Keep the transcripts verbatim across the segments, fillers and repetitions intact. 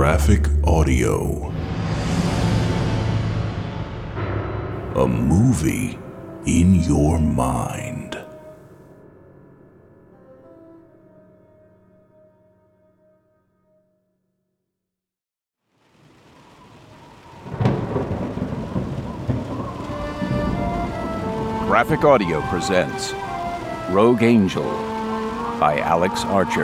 Graphic Audio. A movie in your mind. Graphic Audio presents Rogue Angel by Alex Archer.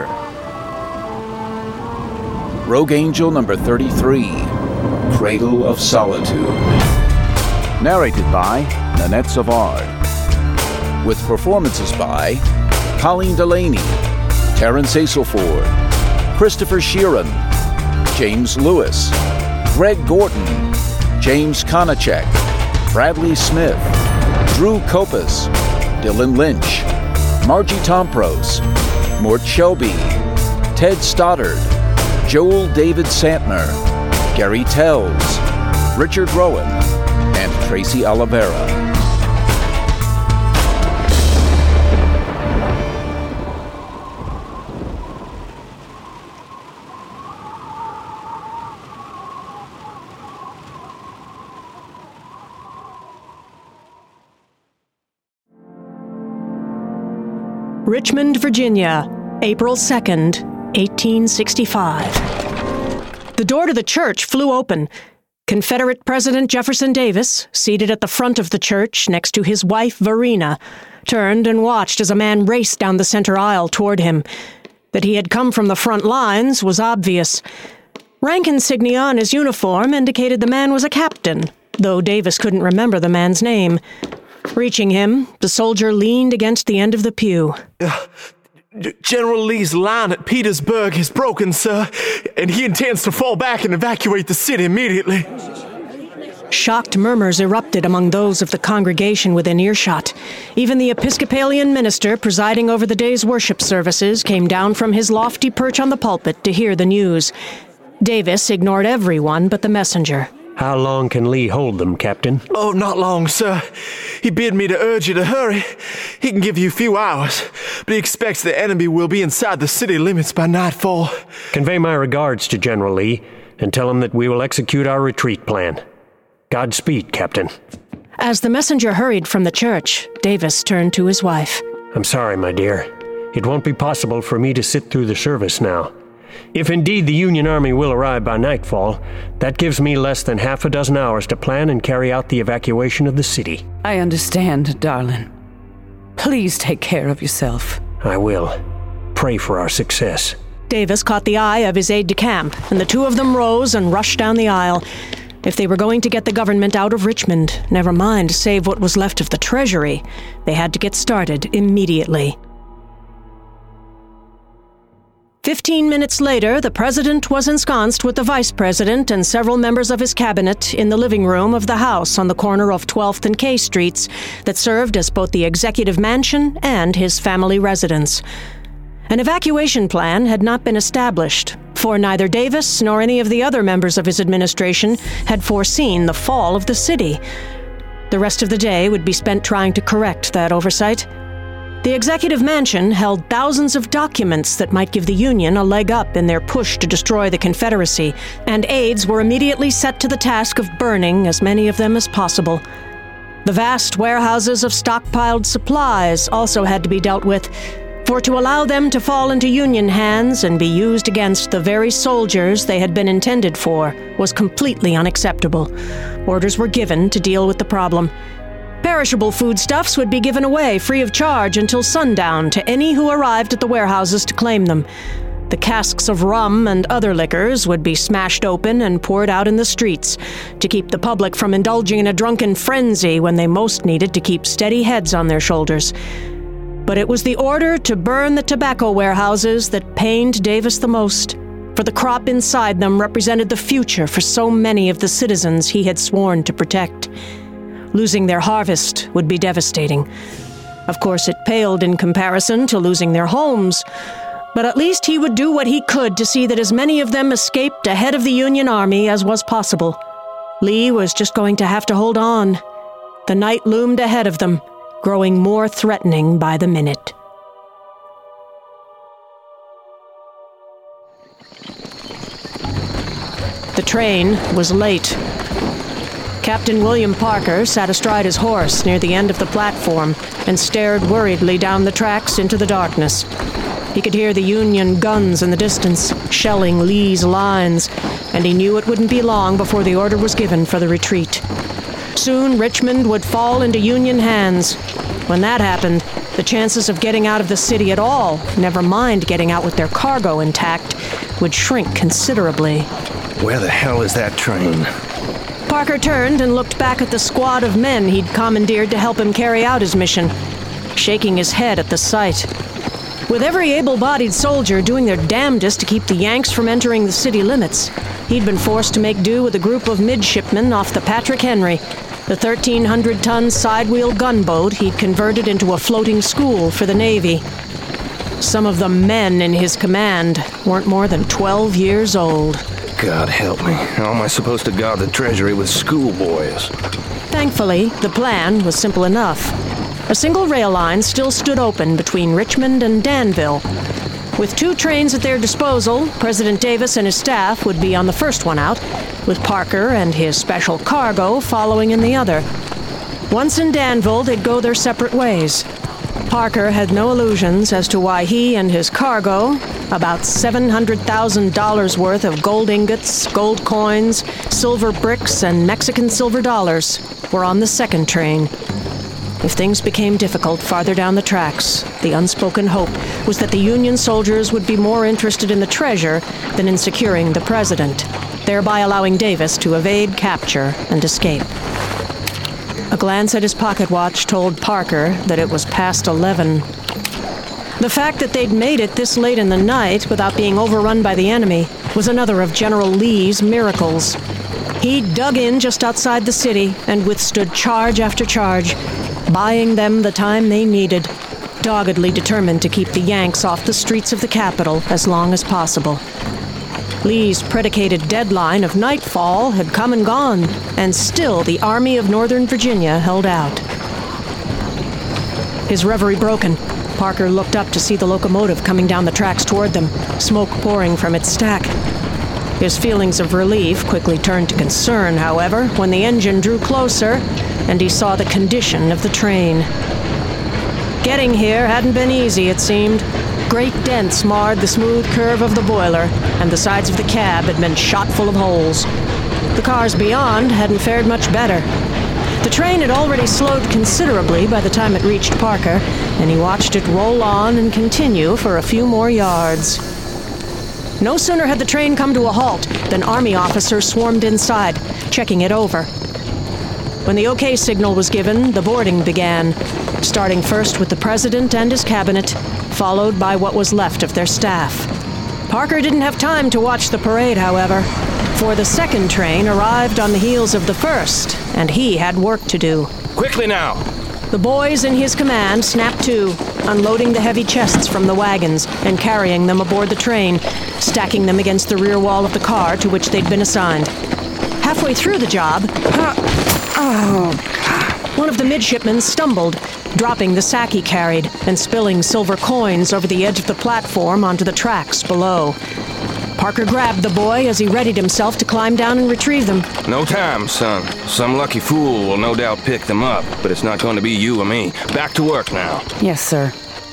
Rogue Angel number thirty-three, Cradle of Solitude. Narrated by Nanette Savard. With performances by Colleen Delaney, Terrence Aselford, Christopher Sheeran, James Lewis, Greg Gorton, James Konachek, Bradley Smith, Drew Kopus, Dylan Lynch, Margie Tompros, Mort Shelby, Ted Stoddard, Joel David Santner, Gary Tells, Richard Rowan, and Tracy Oliveira. Richmond, Virginia, April second, eighteen sixty-five. The door to the church flew open. Confederate President Jefferson Davis, seated at the front of the church next to his wife Verena, turned and watched as a man raced down the center aisle toward him. That he had come from the front lines was obvious. Rank insignia on his uniform indicated the man was a captain, though Davis couldn't remember the man's name. Reaching him, the soldier leaned against the end of the pew. Uh, General Lee's line at Petersburg is broken, sir, and he intends to fall back and evacuate the city immediately. Shocked murmurs erupted among those of the congregation within earshot. Even the Episcopalian minister presiding over the day's worship services came down from his lofty perch on the pulpit to hear the news. Davis ignored everyone but the messenger. How long can Lee hold them, Captain? Oh, not long, sir. He bid me to urge you to hurry. He can give you a few hours, but he expects the enemy will be inside the city limits by nightfall. Convey my regards to General Lee, and tell him that we will execute our retreat plan. Godspeed, Captain. As the messenger hurried from the church, Davis turned to his wife. I'm sorry, my dear. It won't be possible for me to sit through the service now. If indeed the Union Army will arrive by nightfall, that gives me less than half a dozen hours to plan and carry out the evacuation of the city. I understand, darling. Please take care of yourself. I will. Pray for our success. Davis caught the eye of his aide-de-camp, and the two of them rose and rushed down the aisle. If they were going to get the government out of Richmond, never mind save what was left of the treasury, they had to get started immediately. Fifteen minutes later, the president was ensconced with the vice president and several members of his cabinet in the living room of the house on the corner of twelfth and K Streets that served as both the executive mansion and his family residence. An evacuation plan had not been established, for neither Davis nor any of the other members of his administration had foreseen the fall of the city. The rest of the day would be spent trying to correct that oversight. The executive mansion held thousands of documents that might give the Union a leg up in their push to destroy the Confederacy, and aides were immediately set to the task of burning as many of them as possible. The vast warehouses of stockpiled supplies also had to be dealt with, for to allow them to fall into Union hands and be used against the very soldiers they had been intended for was completely unacceptable. Orders were given to deal with the problem. Perishable foodstuffs would be given away free of charge until sundown to any who arrived at the warehouses to claim them. The casks of rum and other liquors would be smashed open and poured out in the streets to keep the public from indulging in a drunken frenzy when they most needed to keep steady heads on their shoulders. But it was the order to burn the tobacco warehouses that pained Davis the most, for the crop inside them represented the future for so many of the citizens he had sworn to protect. Losing their harvest would be devastating. Of course, it paled in comparison to losing their homes, but at least he would do what he could to see that as many of them escaped ahead of the Union Army as was possible. Lee was just going to have to hold on. The night loomed ahead of them, growing more threatening by the minute. The train was late. Captain William Parker sat astride his horse near the end of the platform and stared worriedly down the tracks into the darkness. He could hear the Union guns in the distance, shelling Lee's lines, and he knew it wouldn't be long before the order was given for the retreat. Soon, Richmond would fall into Union hands. When that happened, the chances of getting out of the city at all, never mind getting out with their cargo intact, would shrink considerably. Where the hell is that train? Parker turned and looked back at the squad of men he'd commandeered to help him carry out his mission, shaking his head at the sight. With every able-bodied soldier doing their damnedest to keep the Yanks from entering the city limits, he'd been forced to make do with a group of midshipmen off the Patrick Henry, the thirteen hundred ton side-wheel gunboat he'd converted into a floating school for the Navy. Some of the men in his command weren't more than twelve years old. God help me. How am I supposed to guard the treasury with schoolboys? Thankfully, the plan was simple enough. A single rail line still stood open between Richmond and Danville. With two trains at their disposal, President Davis and his staff would be on the first one out, with Parker and his special cargo following in the other. Once in Danville, they'd go their separate ways. Parker had no illusions as to why he and his cargo, about seven hundred thousand dollars worth of gold ingots, gold coins, silver bricks, and Mexican silver dollars, were on the second train. If things became difficult farther down the tracks, the unspoken hope was that the Union soldiers would be more interested in the treasure than in securing the president, thereby allowing Davis to evade capture and escape. A glance at his pocket watch told Parker that it was past eleven. The fact that they'd made it this late in the night without being overrun by the enemy was another of General Lee's miracles. He dug in just outside the city and withstood charge after charge, buying them the time they needed, doggedly determined to keep the Yanks off the streets of the capital as long as possible. Lee's predicated deadline of nightfall had come and gone, and still the Army of Northern Virginia held out. His reverie broken, Parker looked up to see the locomotive coming down the tracks toward them, smoke pouring from its stack. His feelings of relief quickly turned to concern, however, when the engine drew closer and he saw the condition of the train. Getting here hadn't been easy, it seemed. Great dents marred the smooth curve of the boiler, and the sides of the cab had been shot full of holes. The cars beyond hadn't fared much better. The train had already slowed considerably by the time it reached Parker, and he watched it roll on and continue for a few more yards. No sooner had the train come to a halt than Army officers swarmed inside, checking it over. When the OK signal was given, the boarding began, starting first with the president and his cabinet, followed by what was left of their staff. Parker didn't have time to watch the parade, however, for the second train arrived on the heels of the first, and he had work to do. Quickly now! The boys in his command snapped to, unloading the heavy chests from the wagons and carrying them aboard the train, stacking them against the rear wall of the car to which they'd been assigned. Halfway through the job, oh, one of the midshipmen stumbled, dropping the sack he carried and spilling silver coins over the edge of the platform onto the tracks below. Parker grabbed the boy as he readied himself to climb down and retrieve them. No time, son. Some lucky fool will no doubt pick them up, but it's not going to be you or me. Back to work now. Yes, sir.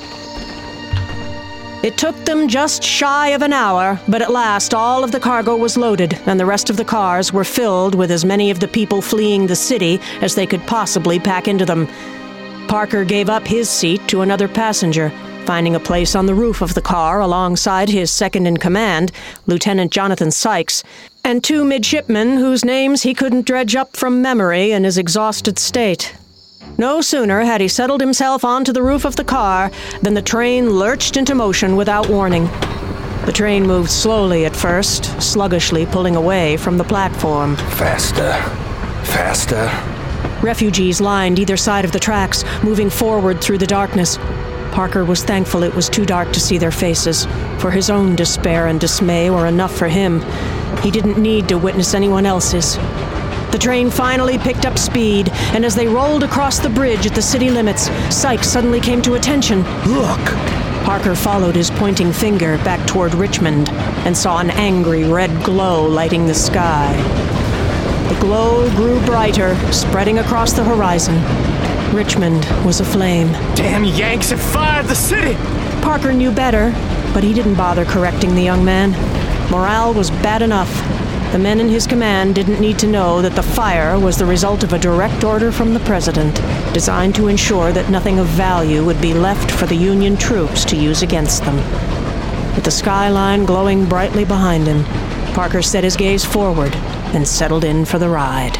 It took them just shy of an hour, but at last all of the cargo was loaded, and the rest of the cars were filled with as many of the people fleeing the city as they could possibly pack into them. Parker gave up his seat to another passenger, finding a place on the roof of the car alongside his second-in-command, Lieutenant Jonathan Sykes, and two midshipmen whose names he couldn't dredge up from memory in his exhausted state. No sooner had he settled himself onto the roof of the car than the train lurched into motion without warning. The train moved slowly at first, sluggishly pulling away from the platform. Faster. Faster. Refugees lined either side of the tracks, moving forward through the darkness. Parker was thankful it was too dark to see their faces, for his own despair and dismay were enough for him. He didn't need to witness anyone else's. The train finally picked up speed, and as they rolled across the bridge at the city limits, Sykes suddenly came to attention. Look! Parker followed his pointing finger back toward Richmond and saw an angry red glow lighting the sky. The glow grew brighter, spreading across the horizon. Richmond was aflame. Damn Yanks have fired the city! Parker knew better, but he didn't bother correcting the young man. Morale was bad enough. The men in his command didn't need to know that the fire was the result of a direct order from the president, designed to ensure that nothing of value would be left for the Union troops to use against them. With the skyline glowing brightly behind him, Parker set his gaze forward and settled in for the ride.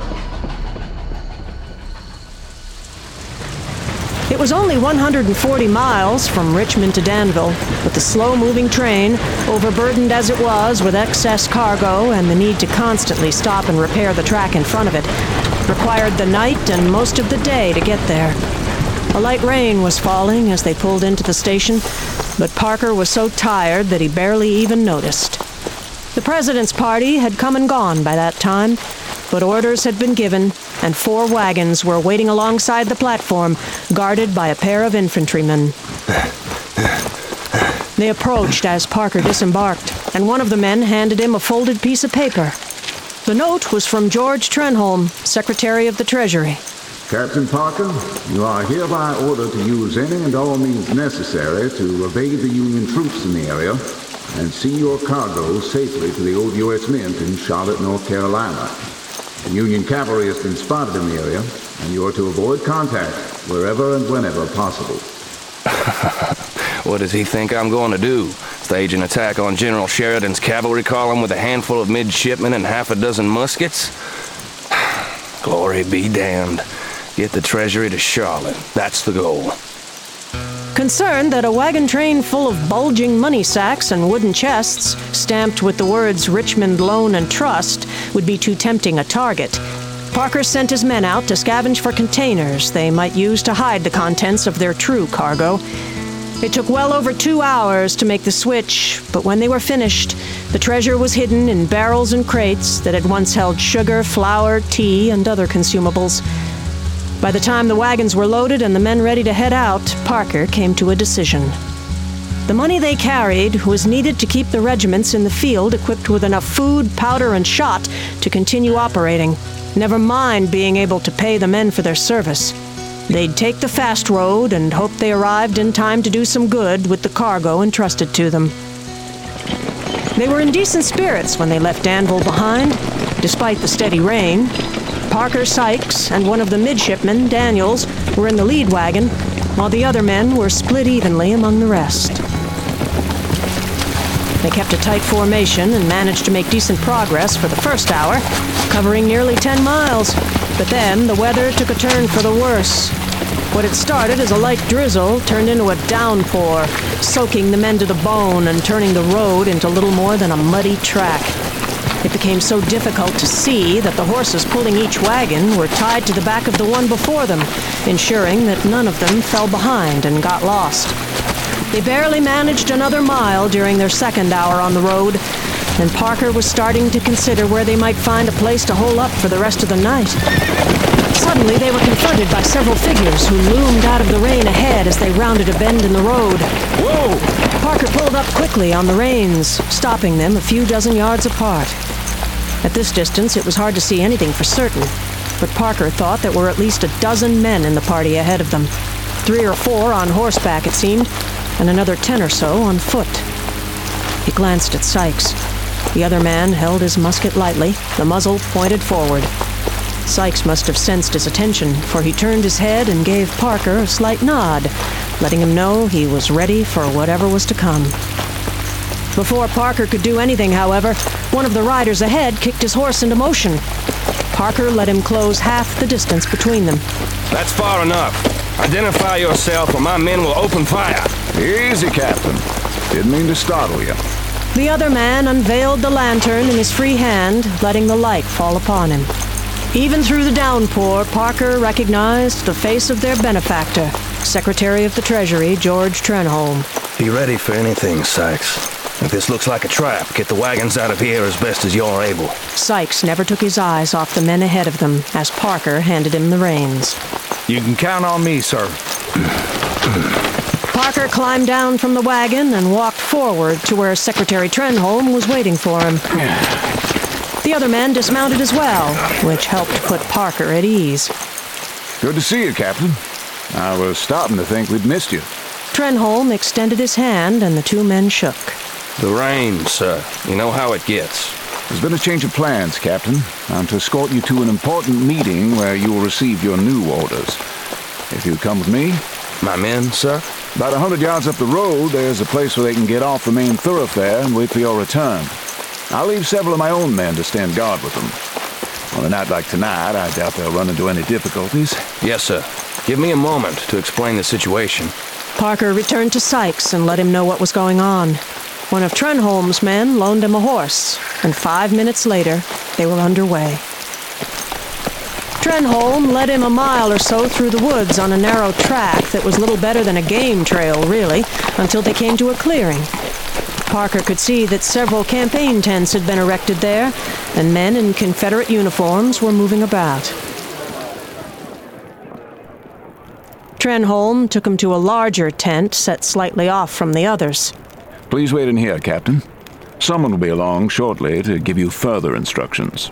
It was only one hundred forty miles from Richmond to Danville, but the slow-moving train, overburdened as it was with excess cargo and the need to constantly stop and repair the track in front of it, required the night and most of the day to get there. A light rain was falling as they pulled into the station, but Parker was so tired that he barely even noticed. The president's party had come and gone by that time, but orders had been given, and four wagons were waiting alongside the platform, guarded by a pair of infantrymen. They approached as Parker disembarked, and one of the men handed him a folded piece of paper. The note was from George Trenholm, Secretary of the Treasury. Captain Parker, you are hereby ordered to use any and all means necessary to evade the Union troops in the area and see your cargo safely to the old U S Mint in Charlotte, North Carolina. The Union cavalry has been spotted in the area, and you are to avoid contact wherever and whenever possible. What does he think I'm going to do? Stage an attack on General Sheridan's cavalry column with a handful of midshipmen and half a dozen muskets? Glory be damned. Get the treasury to Charlotte. That's the goal. Concerned that a wagon train full of bulging money sacks and wooden chests, stamped with the words Richmond Loan and Trust, would be too tempting a target, Parker sent his men out to scavenge for containers they might use to hide the contents of their true cargo. It took well over two hours to make the switch, but when they were finished, the treasure was hidden in barrels and crates that had once held sugar, flour, tea, and other consumables. By the time the wagons were loaded and the men ready to head out, Parker came to a decision. The money they carried was needed to keep the regiments in the field equipped with enough food, powder, and shot to continue operating, never mind being able to pay the men for their service. They'd take the fast road and hope they arrived in time to do some good with the cargo entrusted to them. They were in decent spirits when they left Danville behind, despite the steady rain. Parker Sykes and one of the midshipmen, Daniels, were in the lead wagon, while the other men were split evenly among the rest. They kept a tight formation and managed to make decent progress for the first hour, covering nearly ten miles. But then the weather took a turn for the worse. What had started as a light drizzle turned into a downpour, soaking the men to the bone and turning the road into little more than a muddy track. It became so difficult to see that the horses pulling each wagon were tied to the back of the one before them, ensuring that none of them fell behind and got lost. They barely managed another mile during their second hour on the road, and Parker was starting to consider where they might find a place to hole up for the rest of the night. Suddenly, they were confronted by several figures who loomed out of the rain ahead as they rounded a bend in the road. Whoa! Parker pulled up quickly on the reins, stopping them a few dozen yards apart. At this distance, it was hard to see anything for certain, but Parker thought there were at least a dozen men in the party ahead of them. Three or four on horseback, it seemed, and another ten or so on foot. He glanced at Sykes. The other man held his musket lightly, the muzzle pointed forward. Sykes must have sensed his attention, for he turned his head and gave Parker a slight nod, letting him know he was ready for whatever was to come. Before Parker could do anything, however, one of the riders ahead kicked his horse into motion. Parker let him close half the distance between them. That's far enough. Identify yourself or my men will open fire. Easy, Captain. Didn't mean to startle you. The other man unveiled the lantern in his free hand, letting the light fall upon him. Even through the downpour, Parker recognized the face of their benefactor, Secretary of the Treasury, George Trenholm. Be ready for anything, Sykes. If this looks like a trap, get the wagons out of here as best as you're able. Sykes never took his eyes off the men ahead of them as Parker handed him the reins. You can count on me, sir. Parker climbed down from the wagon and walked forward to where Secretary Trenholm was waiting for him. The other men dismounted as well, which helped put Parker at ease. Good to see you, Captain. I was starting to think we'd missed you. Trenholm extended his hand, and the two men shook. The rain, sir. You know how it gets. There's been a change of plans, Captain. I'm to escort you to an important meeting where you will receive your new orders. If you come with me... My men, sir? About a hundred yards up the road, there's a place where they can get off the main thoroughfare and wait for your return. I'll leave several of my own men to stand guard with them. On a night like tonight, I doubt they'll run into any difficulties. Yes, sir. Give me a moment to explain the situation. Parker returned to Sykes and let him know what was going on. One of Trenholm's men loaned him a horse, and five minutes later, they were underway. Trenholm led him a mile or so through the woods on a narrow track that was little better than a game trail, really, until they came to a clearing. Parker could see that several campaign tents had been erected there, and men in Confederate uniforms were moving about. Trenholm took him to a larger tent set slightly off from the others. Please wait in here, Captain. Someone will be along shortly to give you further instructions.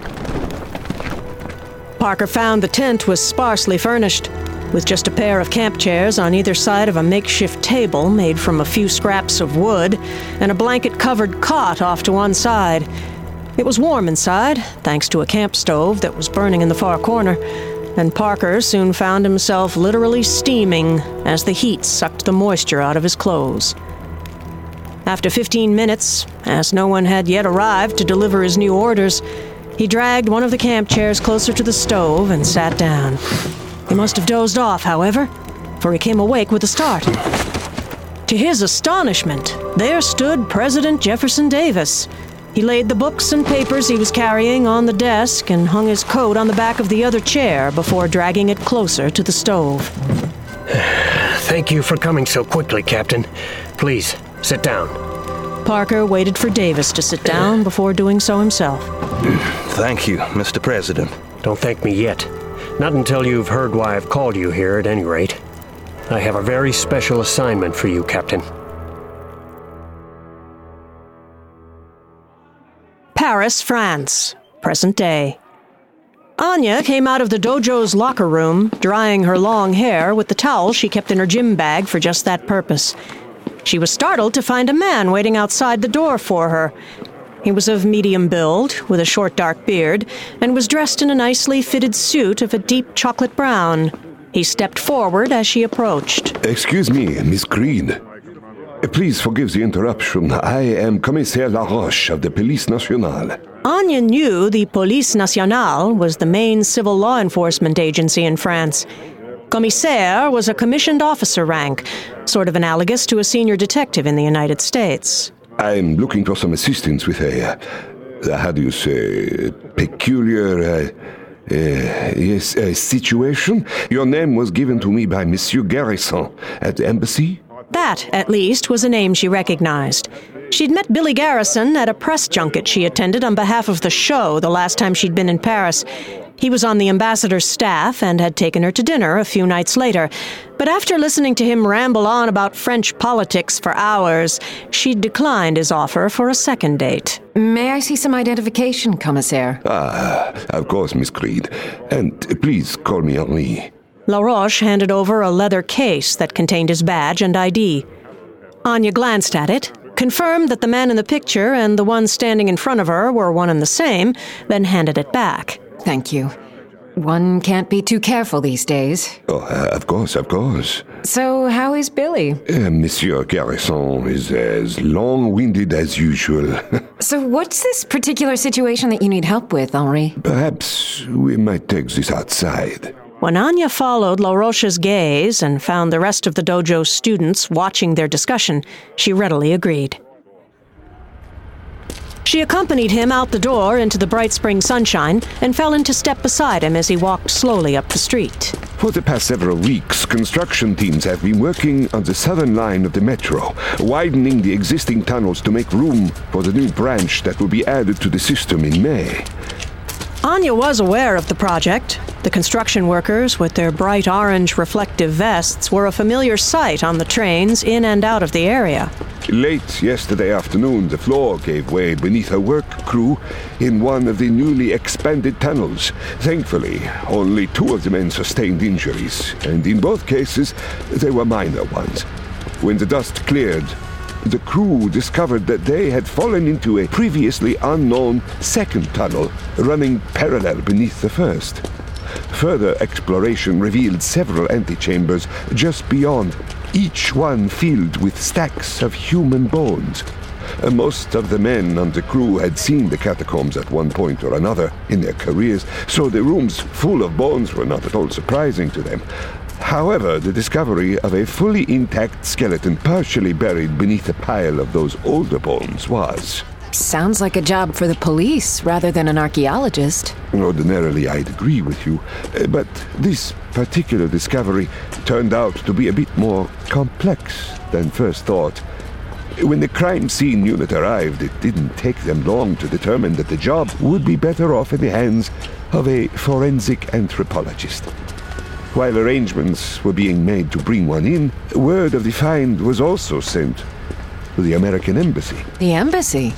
Parker found the tent was sparsely furnished, with just a pair of camp chairs on either side of a makeshift table made from a few scraps of wood, and a blanket-covered cot off to one side. It was warm inside, thanks to a camp stove that was burning in the far corner, and Parker soon found himself literally steaming as the heat sucked the moisture out of his clothes. After fifteen minutes, as no one had yet arrived to deliver his new orders, he dragged one of the camp chairs closer to the stove and sat down. He must have dozed off, however, for he came awake with a start. To his astonishment, there stood President Jefferson Davis. He laid the books and papers he was carrying on the desk and hung his coat on the back of the other chair before dragging it closer to the stove. Thank you for coming so quickly, Captain. Please, sit down. Parker waited for Davis to sit down before doing so himself. Thank you, Mister President. Don't thank me yet. Not until you've heard why I've called you here, at any rate. I have a very special assignment for you, Captain. Paris, France, present day. Anya came out of the dojo's locker room, drying her long hair with the towel she kept in her gym bag for just that purpose. She was startled to find a man waiting outside the door for her. He was of medium build, with a short dark beard, and was dressed in a nicely fitted suit of a deep chocolate brown. He stepped forward as she approached. Excuse me, Miss Green. Please forgive the interruption. I am Commissaire Laroche of the Police Nationale. Anya knew the Police Nationale was the main civil law enforcement agency in France. Commissaire was a commissioned officer rank, sort of analogous to a senior detective in the United States. I'm looking for some assistance with a, uh, how do you say, peculiar, uh, uh, yes, uh, situation. Your name was given to me by Monsieur Garrison at the embassy. That, at least, was a name she recognized. She'd met Billy Garrison at a press junket she attended on behalf of the show the last time she'd been in Paris. He was on the ambassador's staff and had taken her to dinner a few nights later. But after listening to him ramble on about French politics for hours, she declined his offer for a second date. May I see some identification, Commissaire? Ah, of course, Miss Creed. And please call me Henri. Laroche handed over a leather case that contained his badge and I D. Anya glanced at it, confirmed that the man in the picture and the one standing in front of her were one and the same, then handed it back. Thank you. One can't be too careful these days. Oh, uh, of course, of course. So, how is Billy? Uh, Monsieur Garrison is as long-winded as usual. So, what's this particular situation that you need help with, Henri? Perhaps we might take this outside. When Anya followed Laroche's gaze and found the rest of the dojo students watching their discussion, she readily agreed. She accompanied him out the door into the bright spring sunshine and fell into step beside him as he walked slowly up the street. For the past several weeks, construction teams have been working on the southern line of the metro, widening the existing tunnels to make room for the new branch that will be added to the system in May. Anya was aware of the project. The construction workers, with their bright orange reflective vests, were a familiar sight on the trains in and out of the area. Late yesterday afternoon, the floor gave way beneath a work crew in one of the newly expanded tunnels. Thankfully, only two of the men sustained injuries, and in both cases, they were minor ones. When the dust cleared, the crew discovered that they had fallen into a previously unknown second tunnel running parallel beneath the first. Further exploration revealed several antechambers just beyond, each one filled with stacks of human bones. Uh, most of the men on the crew had seen the catacombs at one point or another in their careers, so the rooms full of bones were not at all surprising to them. However, the discovery of a fully intact skeleton partially buried beneath a pile of those older bones was... Sounds like a job for the police rather than an archaeologist. Ordinarily, I'd agree with you, uh, but this particular discovery turned out to be a bit more complex than first thought. When the crime scene unit arrived, it didn't take them long to determine that the job would be better off in the hands of a forensic anthropologist. While arrangements were being made to bring one in, word of the find was also sent to the American Embassy. The Embassy?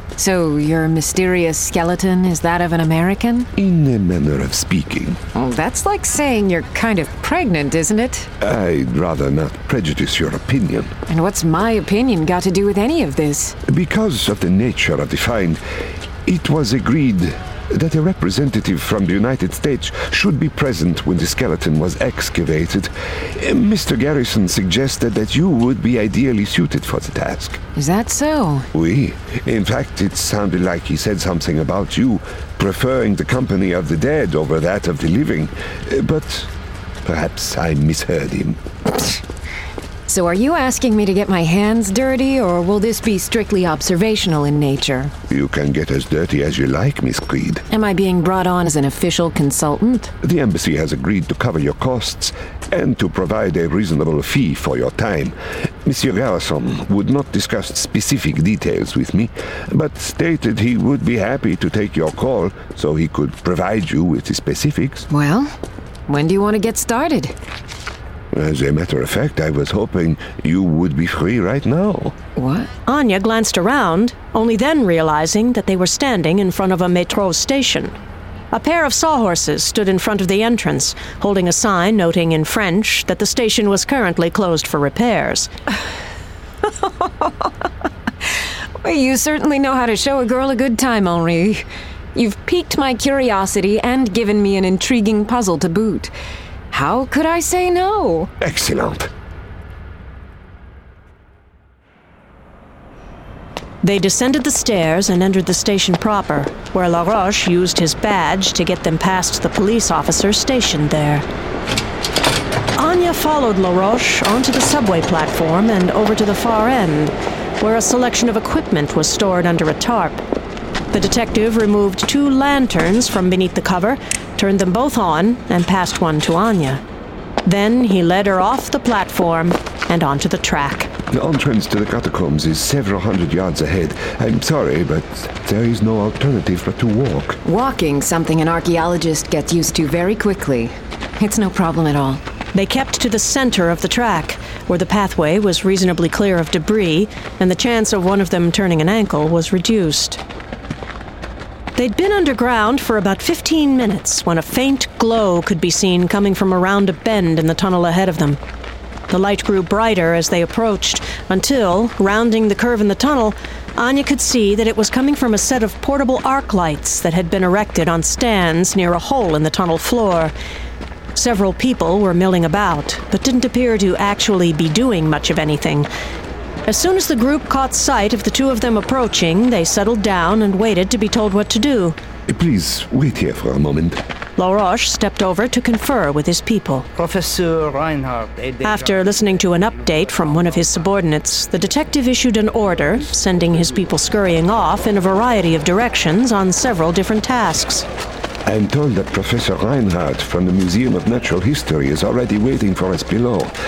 So your mysterious skeleton is that of an American? In a manner of speaking. Oh, that's like saying you're kind of pregnant, isn't it? I'd rather not prejudice your opinion. And what's my opinion got to do with any of this? Because of the nature of the find, it was agreed that a representative from the United States should be present when the skeleton was excavated. Mister Garrison suggested that you would be ideally suited for the task. Is that so? Oui. In fact, it sounded like he said something about you preferring the company of the dead over that of the living. But perhaps I misheard him. So are you asking me to get my hands dirty, or will this be strictly observational in nature? You can get as dirty as you like, Miss Creed. Am I being brought on as an official consultant? The embassy has agreed to cover your costs and to provide a reasonable fee for your time. Monsieur Garrison would not discuss specific details with me, but stated he would be happy to take your call so he could provide you with the specifics. Well, when do you want to get started? As a matter of fact, I was hoping you would be free right now. What? Anya glanced around, only then realizing that they were standing in front of a metro station. A pair of sawhorses stood in front of the entrance, holding a sign noting in French that the station was currently closed for repairs. Well, you certainly know how to show a girl a good time, Henri. You've piqued my curiosity and given me an intriguing puzzle to boot. How could I say no? Excellent. They descended the stairs and entered the station proper, where Laroche used his badge to get them past the police officer stationed there. Anya followed Laroche onto the subway platform and over to the far end, where a selection of equipment was stored under a tarp. The detective removed two lanterns from beneath the cover, turned them both on, and passed one to Anya. Then he led her off the platform and onto the track. The entrance to the catacombs is several hundred yards ahead. I'm sorry, but there is no alternative but to walk. Walking, something an archaeologist gets used to very quickly. It's no problem at all. They kept to the center of the track, where the pathway was reasonably clear of debris, and the chance of one of them turning an ankle was reduced. They'd been underground for about fifteen minutes when a faint glow could be seen coming from around a bend in the tunnel ahead of them. The light grew brighter as they approached, until, rounding the curve in the tunnel, Anya could see that it was coming from a set of portable arc lights that had been erected on stands near a hole in the tunnel floor. Several people were milling about, but didn't appear to actually be doing much of anything. As soon as the group caught sight of the two of them approaching, they settled down and waited to be told what to do. Please wait here for a moment. Laroche stepped over to confer with his people. Professor Reinhardt. After listening to an update from one of his subordinates, the detective issued an order, sending his people scurrying off in a variety of directions on several different tasks. I'm told that Professor Reinhardt from the Museum of Natural History is already waiting for us below.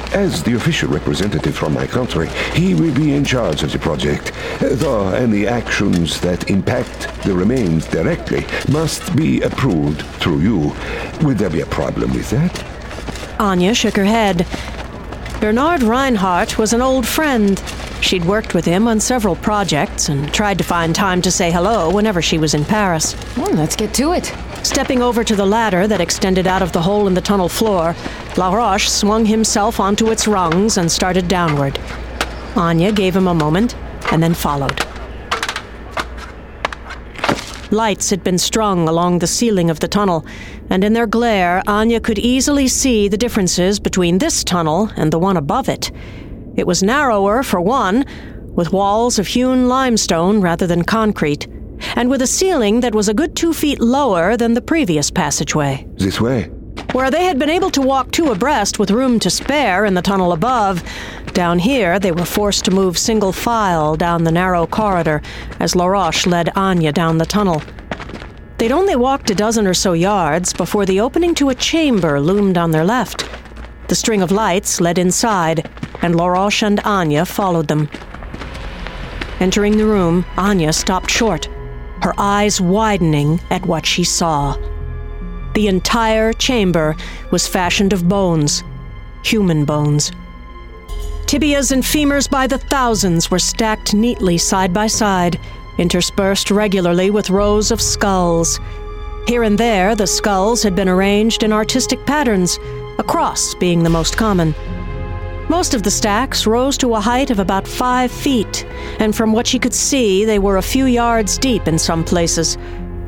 As the official representative from my country, he will be in charge of the project, though any actions that impact the remains directly must be approved through you. Would there be a problem with that? Anya shook her head. Bernard Reinhardt was an old friend. She'd worked with him on several projects and tried to find time to say hello whenever she was in Paris. Well, let's get to it. Stepping over to the ladder that extended out of the hole in the tunnel floor, Laroche swung himself onto its rungs and started downward. Anya gave him a moment and then followed. Lights had been strung along the ceiling of the tunnel, and in their glare, Anya could easily see the differences between this tunnel and the one above it. It was narrower, for one, with walls of hewn limestone rather than concrete, and with a ceiling that was a good two feet lower than the previous passageway. This way? Where they had been able to walk two abreast with room to spare in the tunnel above, down here they were forced to move single file down the narrow corridor as Laroche led Anya down the tunnel. They'd only walked a dozen or so yards before the opening to a chamber loomed on their left. The string of lights led inside, and Laroche and Anya followed them. Entering the room, Anya stopped short, her eyes widening at what she saw. The entire chamber was fashioned of bones, human bones. Tibias and femurs by the thousands were stacked neatly side by side, interspersed regularly with rows of skulls. Here and there, the skulls had been arranged in artistic patterns, a cross being the most common. Most of the stacks rose to a height of about five feet, and from what she could see, they were a few yards deep in some places.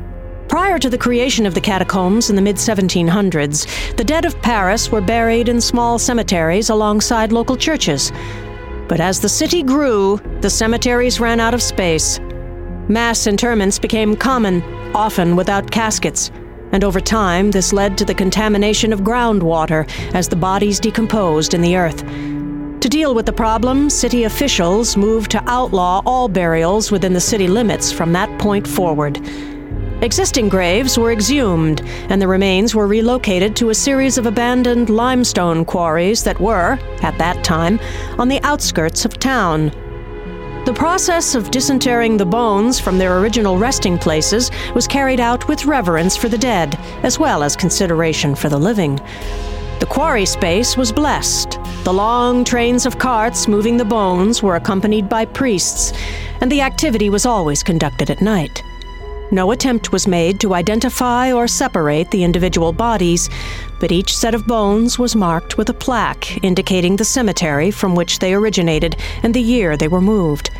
Prior to the creation of the catacombs in the mid seventeen hundreds, the dead of Paris were buried in small cemeteries alongside local churches. But as the city grew, the cemeteries ran out of space. Mass interments became common, often without caskets, and over time this led to the contamination of groundwater as the bodies decomposed in the earth. To deal with the problem, city officials moved to outlaw all burials within the city limits from that point forward. Existing graves were exhumed, and the remains were relocated to a series of abandoned limestone quarries that were, at that time, on the outskirts of town. The process of disinterring the bones from their original resting places was carried out with reverence for the dead, as well as consideration for the living. The quarry space was blessed. The long trains of carts moving the bones were accompanied by priests, and the activity was always conducted at night. No attempt was made to identify or separate the individual bodies, but each set of bones was marked with a plaque indicating the cemetery from which they originated and the year they were moved.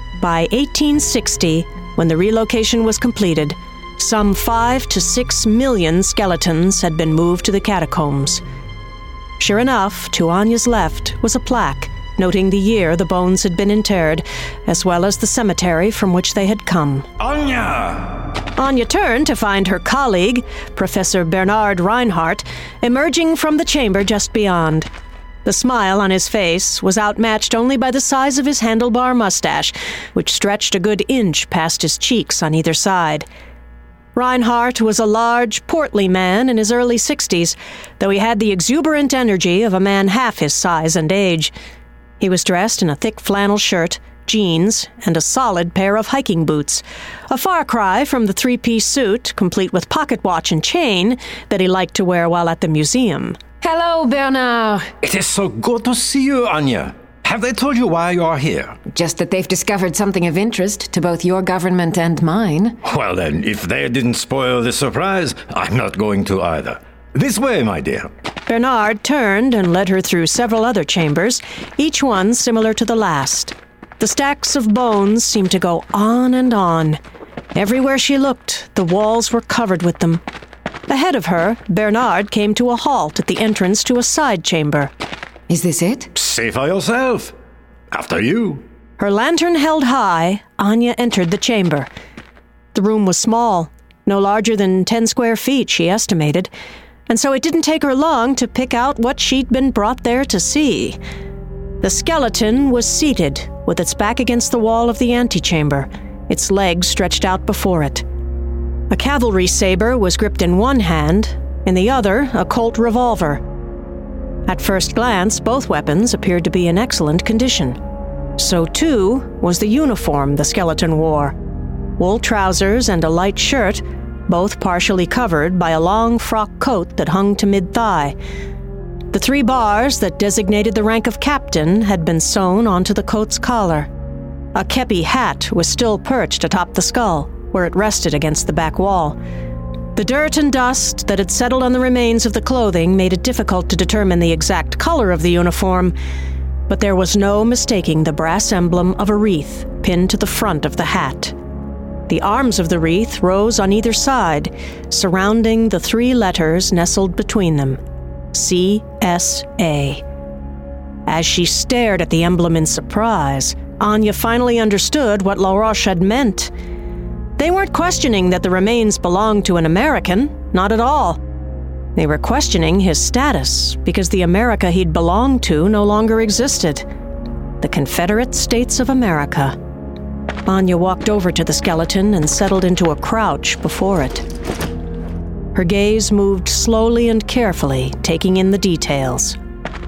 By eighteen sixty, when the relocation was completed, some five to six million skeletons had been moved to the catacombs. Sure enough, to Anya's left was a plaque noting the year the bones had been interred, as well as the cemetery from which they had come. Anya! Anya turned to find her colleague, Professor Bernard Reinhardt, emerging from the chamber just beyond. The smile on his face was outmatched only by the size of his handlebar mustache, which stretched a good inch past his cheeks on either side. Reinhardt was a large, portly man in his early sixties, though he had the exuberant energy of a man half his size and age. He was dressed in a thick flannel shirt, jeans, and a solid pair of hiking boots, a far cry from the three-piece suit, complete with pocket watch and chain, that he liked to wear while at the museum. Hello, Bernard. It is so good to see you, Anya. Have they told you why you are here? Just that they've discovered something of interest to both your government and mine. Well then, if they didn't spoil the surprise, I'm not going to either. This way, my dear. Bernard turned and led her through several other chambers, each one similar to the last. The stacks of bones seemed to go on and on. Everywhere she looked, the walls were covered with them. Ahead of her, Bernard came to a halt at the entrance to a side chamber. Is this it? See for yourself. After you. Her lantern held high, Anya entered the chamber. The room was small, no larger than ten square feet, she estimated, and so it didn't take her long to pick out what she'd been brought there to see. The skeleton was seated, with its back against the wall of the antechamber, its legs stretched out before it. A cavalry saber was gripped in one hand, in the other a Colt revolver. At first glance, both weapons appeared to be in excellent condition. So too was the uniform the skeleton wore. Wool trousers and a light shirt, both partially covered by a long frock coat that hung to mid-thigh. The three bars that designated the rank of captain had been sewn onto the coat's collar. A kepi hat was still perched atop the skull, where it rested against the back wall. The dirt and dust that had settled on the remains of the clothing made it difficult to determine the exact color of the uniform, but there was no mistaking the brass emblem of a wreath pinned to the front of the hat. The arms of the wreath rose on either side, surrounding the three letters nestled between them. C S A. As she stared at the emblem in surprise, Anya finally understood what LaRoche had meant. They weren't questioning that the remains belonged to an American, not at all. They were questioning his status, because the America he'd belonged to no longer existed. The Confederate States of America. Anya walked over to the skeleton and settled into a crouch before it. Her gaze moved slowly and carefully, taking in the details.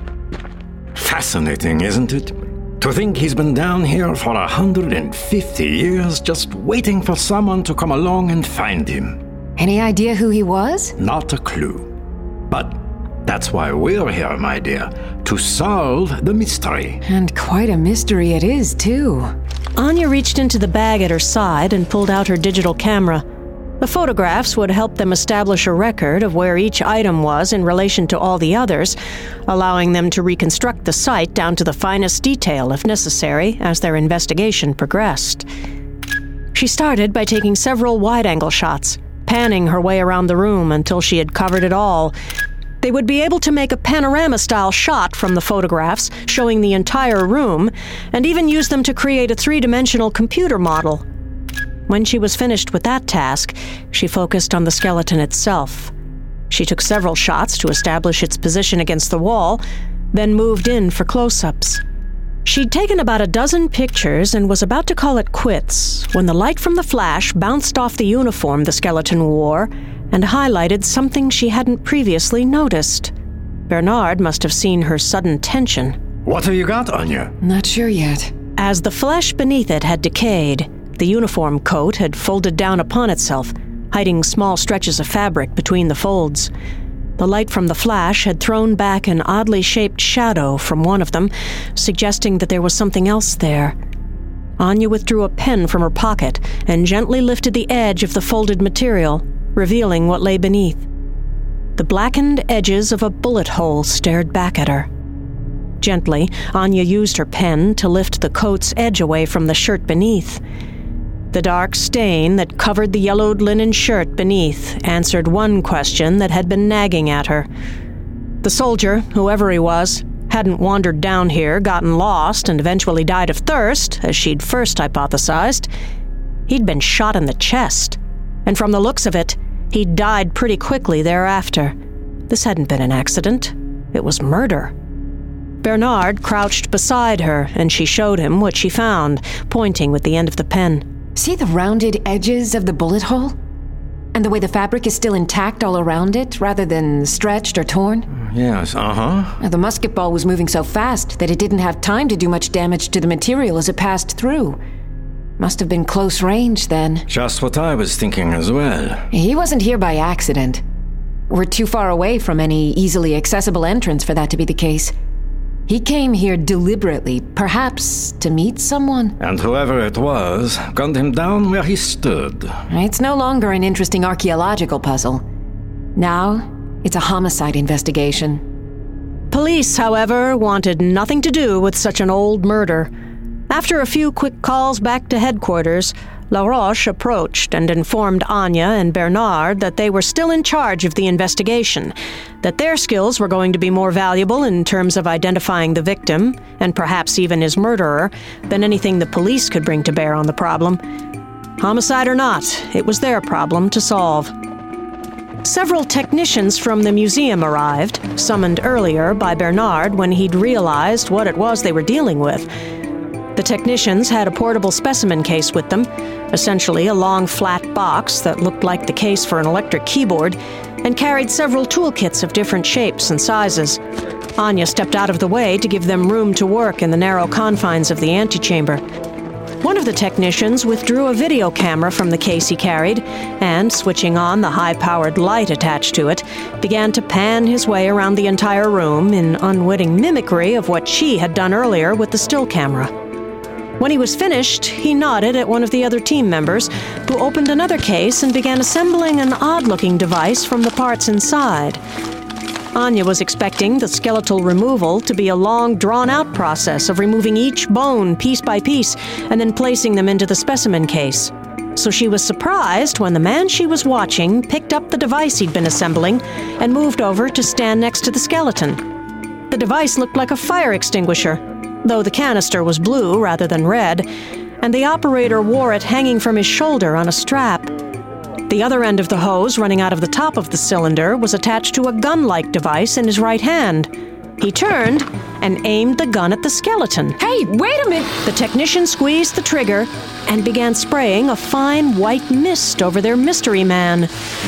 Fascinating, isn't it? To think he's been down here for a hundred fifty years just waiting for someone to come along and find him. Any idea who he was? Not a clue. But that's why we're here, my dear, to solve the mystery. And quite a mystery it is, too. Anya reached into the bag at her side and pulled out her digital camera. The photographs would help them establish a record of where each item was in relation to all the others, allowing them to reconstruct the site down to the finest detail, if necessary, as their investigation progressed. She started by taking several wide-angle shots, panning her way around the room until she had covered it all. They would be able to make a panorama-style shot from the photographs, showing the entire room, and even use them to create a three-dimensional computer model. When she was finished with that task, she focused on the skeleton itself. She took several shots to establish its position against the wall, then moved in for close-ups. She'd taken about a dozen pictures and was about to call it quits when the light from the flash bounced off the uniform the skeleton wore and highlighted something she hadn't previously noticed. Bernard must have seen her sudden tension. What have you got, Anya? Not sure yet. As the flesh beneath it had decayed, the uniform coat had folded down upon itself, hiding small stretches of fabric between the folds. The light from the flash had thrown back an oddly shaped shadow from one of them, suggesting that there was something else there. Anya withdrew a pen from her pocket and gently lifted the edge of the folded material, revealing what lay beneath. The blackened edges of a bullet hole stared back at her. Gently, Anya used her pen to lift the coat's edge away from the shirt beneath. The dark stain that covered the yellowed linen shirt beneath answered one question that had been nagging at her. The soldier, whoever he was, hadn't wandered down here, gotten lost, and eventually died of thirst, as she'd first hypothesized. He'd been shot in the chest, and from the looks of it, he'd died pretty quickly thereafter. This hadn't been an accident. It was murder. Bernard crouched beside her, and she showed him what she found, pointing with the end of the pen. See the rounded edges of the bullet hole? And the way the fabric is still intact all around it, rather than stretched or torn? Yes, uh-huh. The musket ball was moving so fast that it didn't have time to do much damage to the material as it passed through. Must have been close range, then. Just what I was thinking as well. He wasn't here by accident. We're too far away from any easily accessible entrance for that to be the case. He came here deliberately, perhaps to meet someone. And whoever it was, gunned him down where he stood. It's no longer an interesting archaeological puzzle. Now, it's a homicide investigation. Police, however, wanted nothing to do with such an old murder. After a few quick calls back to headquarters, LaRoche approached and informed Anya and Bernard that they were still in charge of the investigation, that their skills were going to be more valuable in terms of identifying the victim, and perhaps even his murderer, than anything the police could bring to bear on the problem. Homicide or not, it was their problem to solve. Several technicians from the museum arrived, summoned earlier by Bernard when he'd realized what it was they were dealing with. The technicians had a portable specimen case with them, essentially a long flat box that looked like the case for an electric keyboard, and carried several toolkits of different shapes and sizes. Anya stepped out of the way to give them room to work in the narrow confines of the antechamber. One of the technicians withdrew a video camera from the case he carried and, switching on the high-powered light attached to it, began to pan his way around the entire room in unwitting mimicry of what she had done earlier with the still camera. When he was finished, he nodded at one of the other team members, who opened another case and began assembling an odd-looking device from the parts inside. Anya was expecting the skeletal removal to be a long, drawn-out process of removing each bone piece by piece and then placing them into the specimen case. So she was surprised when the man she was watching picked up the device he'd been assembling and moved over to stand next to the skeleton. The device looked like a fire extinguisher, though the canister was blue rather than red, and the operator wore it hanging from his shoulder on a strap. The other end of the hose running out of the top of the cylinder was attached to a gun-like device in his right hand. He turned and aimed the gun at the skeleton. Hey, wait a minute! The technician squeezed the trigger and began spraying a fine white mist over their mystery man.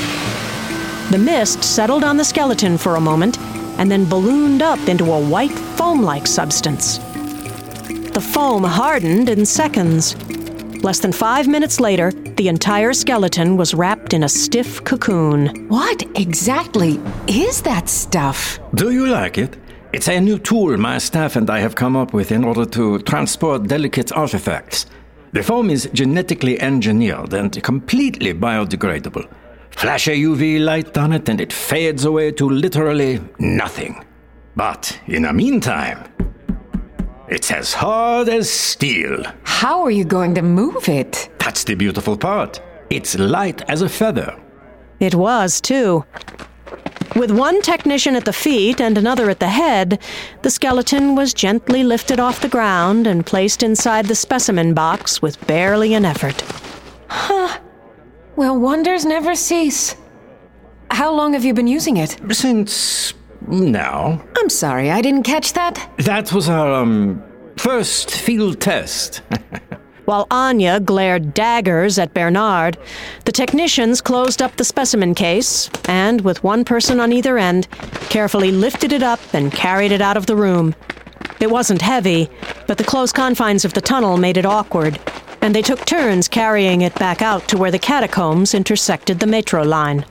The mist settled on the skeleton for a moment and then ballooned up into a white foam-like substance. The foam hardened in seconds. Less than five minutes later, the entire skeleton was wrapped in a stiff cocoon. What exactly is that stuff? Do you like it? It's a new tool my staff and I have come up with in order to transport delicate artifacts. The foam is genetically engineered and completely biodegradable. Flash a U V light on it and it fades away to literally nothing. But in the meantime, it's as hard as steel. How are you going to move it? That's the beautiful part. It's light as a feather. It was, too. With one technician at the feet and another at the head, the skeleton was gently lifted off the ground and placed inside the specimen box with barely an effort. Huh. Well, wonders never cease. How long have you been using it? Since now. I'm sorry, I didn't catch that. That was our, um, first field test. While Anya glared daggers at Bernard, the technicians closed up the specimen case and, with one person on either end, carefully lifted it up and carried it out of the room. It wasn't heavy, but the close confines of the tunnel made it awkward, and they took turns carrying it back out to where the catacombs intersected the metro line.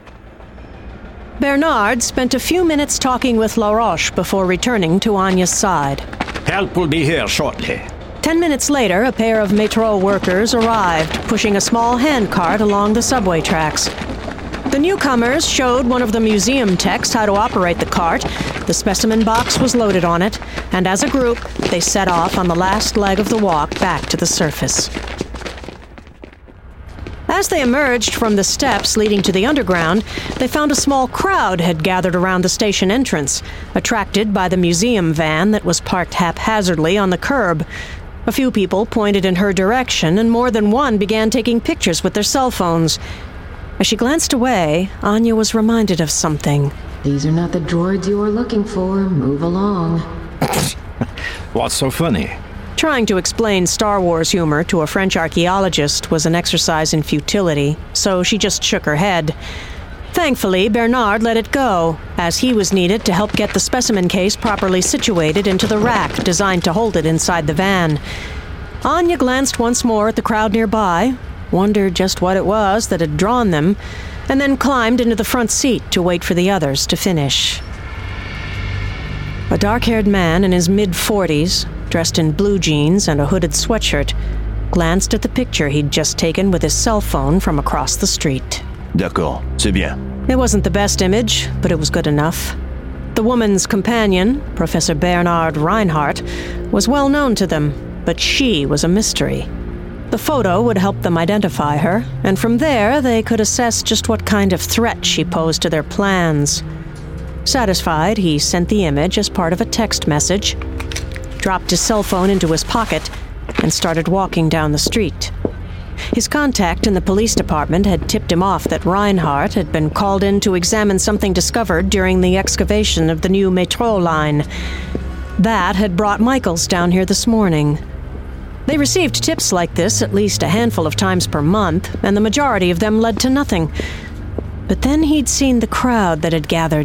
Bernard spent a few minutes talking with Laroche before returning to Anya's side. Help will be here shortly. Ten minutes later, a pair of metro workers arrived, pushing a small handcart along the subway tracks. The newcomers showed one of the museum techs how to operate the cart. The specimen box was loaded on it, and as a group, they set off on the last leg of the walk back to the surface. As they emerged from the steps leading to the underground, they found a small crowd had gathered around the station entrance, attracted by the museum van that was parked haphazardly on the curb. A few people pointed in her direction, and more than one began taking pictures with their cell phones. As she glanced away, Anya was reminded of something. These are not the droids you are looking for. Move along. What's so funny? Trying to explain Star Wars humor to a French archaeologist was an exercise in futility, so she just shook her head. Thankfully, Bernard let it go, as he was needed to help get the specimen case properly situated into the rack designed to hold it inside the van. Anya glanced once more at the crowd nearby, wondered just what it was that had drawn them, and then climbed into the front seat to wait for the others to finish. A dark-haired man in his mid-forties, dressed in blue jeans and a hooded sweatshirt, glanced at the picture he'd just taken with his cell phone from across the street. D'accord, c'est bien. It wasn't the best image, but it was good enough. The woman's companion, Professor Bernard Reinhardt, was well known to them, but she was a mystery. The photo would help them identify her, and from there they could assess just what kind of threat she posed to their plans. Satisfied, he sent the image as part of a text message, dropped his cell phone into his pocket, and started walking down the street. His contact in the police department had tipped him off that Reinhardt had been called in to examine something discovered during the excavation of the new metro line. That had brought Michaels down here this morning. They received tips like this at least a handful of times per month, and the majority of them led to nothing. But then he'd seen the crowd that had gathered,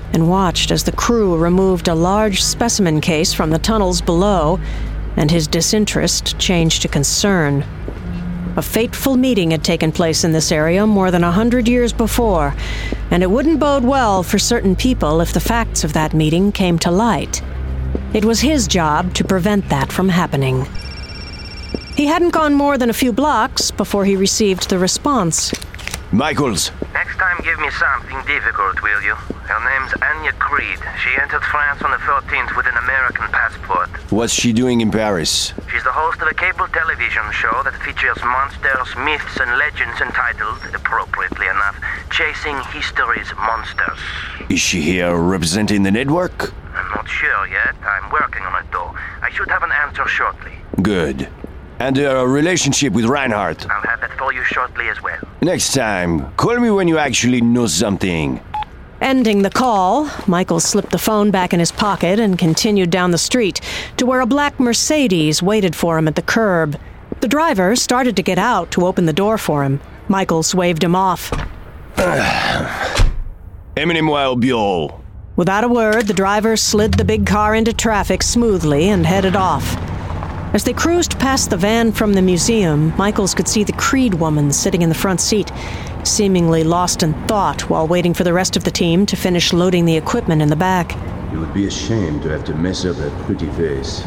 and watched as the crew removed a large specimen case from the tunnels below, and his disinterest changed to concern. A fateful meeting had taken place in this area more than a hundred years before, and it wouldn't bode well for certain people if the facts of that meeting came to light. It was his job to prevent that from happening. He hadn't gone more than a few blocks before he received the response. Michaels. Next time give me something difficult, will you? Her name's Anya Creed. She entered France on the thirteenth with an American passport. What's she doing in Paris? She's the host of a cable television show that features monsters, myths, and legends entitled, appropriately enough, Chasing History's Monsters. Is she here representing the network? I'm not sure yet. I'm working on it, though. I should have an answer shortly. Good. And a relationship with Reinhardt. I'll have that for you shortly as well. Next time, call me when you actually know something. Ending the call, Michael slipped the phone back in his pocket and continued down the street to where a black Mercedes waited for him at the curb. The driver started to get out to open the door for him. Michael waved him off. Emmenez-moi au bureau. Without a word, the driver slid the big car into traffic smoothly and headed off. As they cruised past the van from the museum, Michaels could see the Creed woman sitting in the front seat, seemingly lost in thought while waiting for the rest of the team to finish loading the equipment in the back. You would be ashamed to have to mess up that pretty face.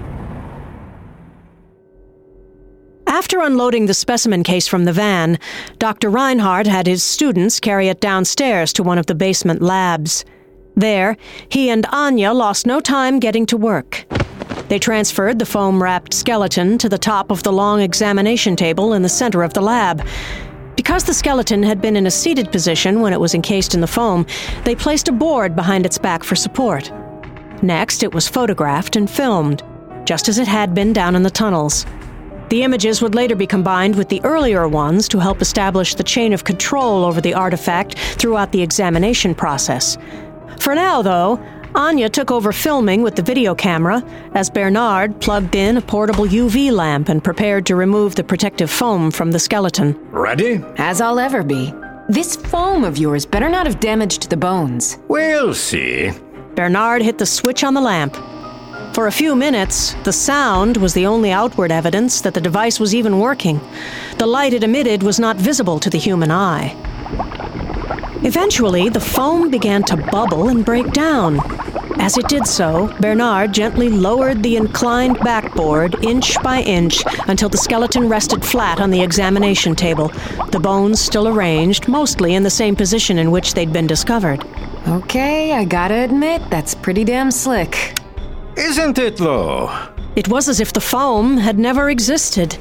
After unloading the specimen case from the van, Doctor Reinhardt had his students carry it downstairs to one of the basement labs. There, he and Anya lost no time getting to work. They transferred the foam-wrapped skeleton to the top of the long examination table in the center of the lab. Because the skeleton had been in a seated position when it was encased in the foam, they placed a board behind its back for support. Next, it was photographed and filmed, just as it had been down in the tunnels. The images would later be combined with the earlier ones to help establish the chain of control over the artifact throughout the examination process. For now, though, Anya took over filming with the video camera as Bernard plugged in a portable U V lamp and prepared to remove the protective foam from the skeleton. Ready? As I'll ever be. This foam of yours better not have damaged the bones. We'll see. Bernard hit the switch on the lamp. For a few minutes, the sound was the only outward evidence that the device was even working. The light it emitted was not visible to the human eye. Eventually, the foam began to bubble and break down. As it did so, Bernard gently lowered the inclined backboard inch by inch until the skeleton rested flat on the examination table, the bones still arranged, mostly in the same position in which they'd been discovered. Okay, I gotta admit, that's pretty damn slick. Isn't it, though? It was as if the foam had never existed.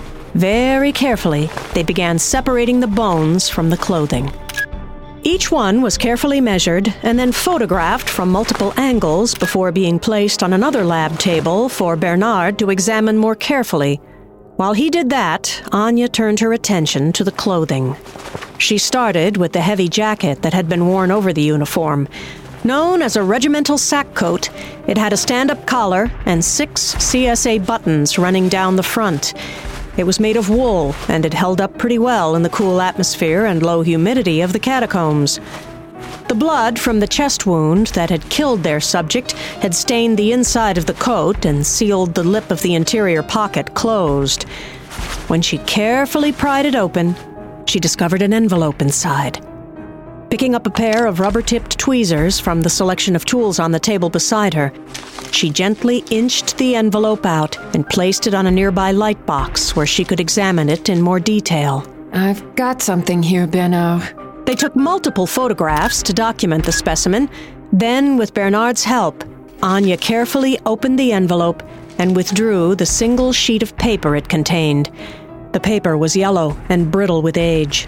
Very carefully, they began separating the bones from the clothing. Each one was carefully measured and then photographed from multiple angles before being placed on another lab table for Bernard to examine more carefully. While he did that, Anya turned her attention to the clothing. She started with the heavy jacket that had been worn over the uniform. Known as a regimental sack coat, it had a stand-up collar and six C S A buttons running down the front. It was made of wool, and it held up pretty well in the cool atmosphere and low humidity of the catacombs. The blood from the chest wound that had killed their subject had stained the inside of the coat and sealed the lip of the interior pocket closed. When she carefully pried it open, she discovered an envelope inside. Picking up a pair of rubber-tipped tweezers from the selection of tools on the table beside her, she gently inched the envelope out and placed it on a nearby light box where she could examine it in more detail. I've got something here, Benno. They took multiple photographs to document the specimen. Then, with Bernard's help, Anya carefully opened the envelope and withdrew the single sheet of paper it contained. The paper was yellow and brittle with age.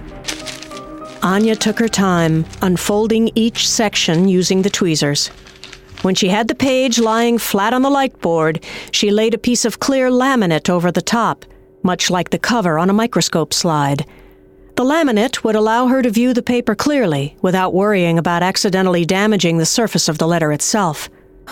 Anya took her time, unfolding each section using the tweezers. When she had the page lying flat on the light board, she laid a piece of clear laminate over the top, much like the cover on a microscope slide. The laminate would allow her to view the paper clearly without worrying about accidentally damaging the surface of the letter itself.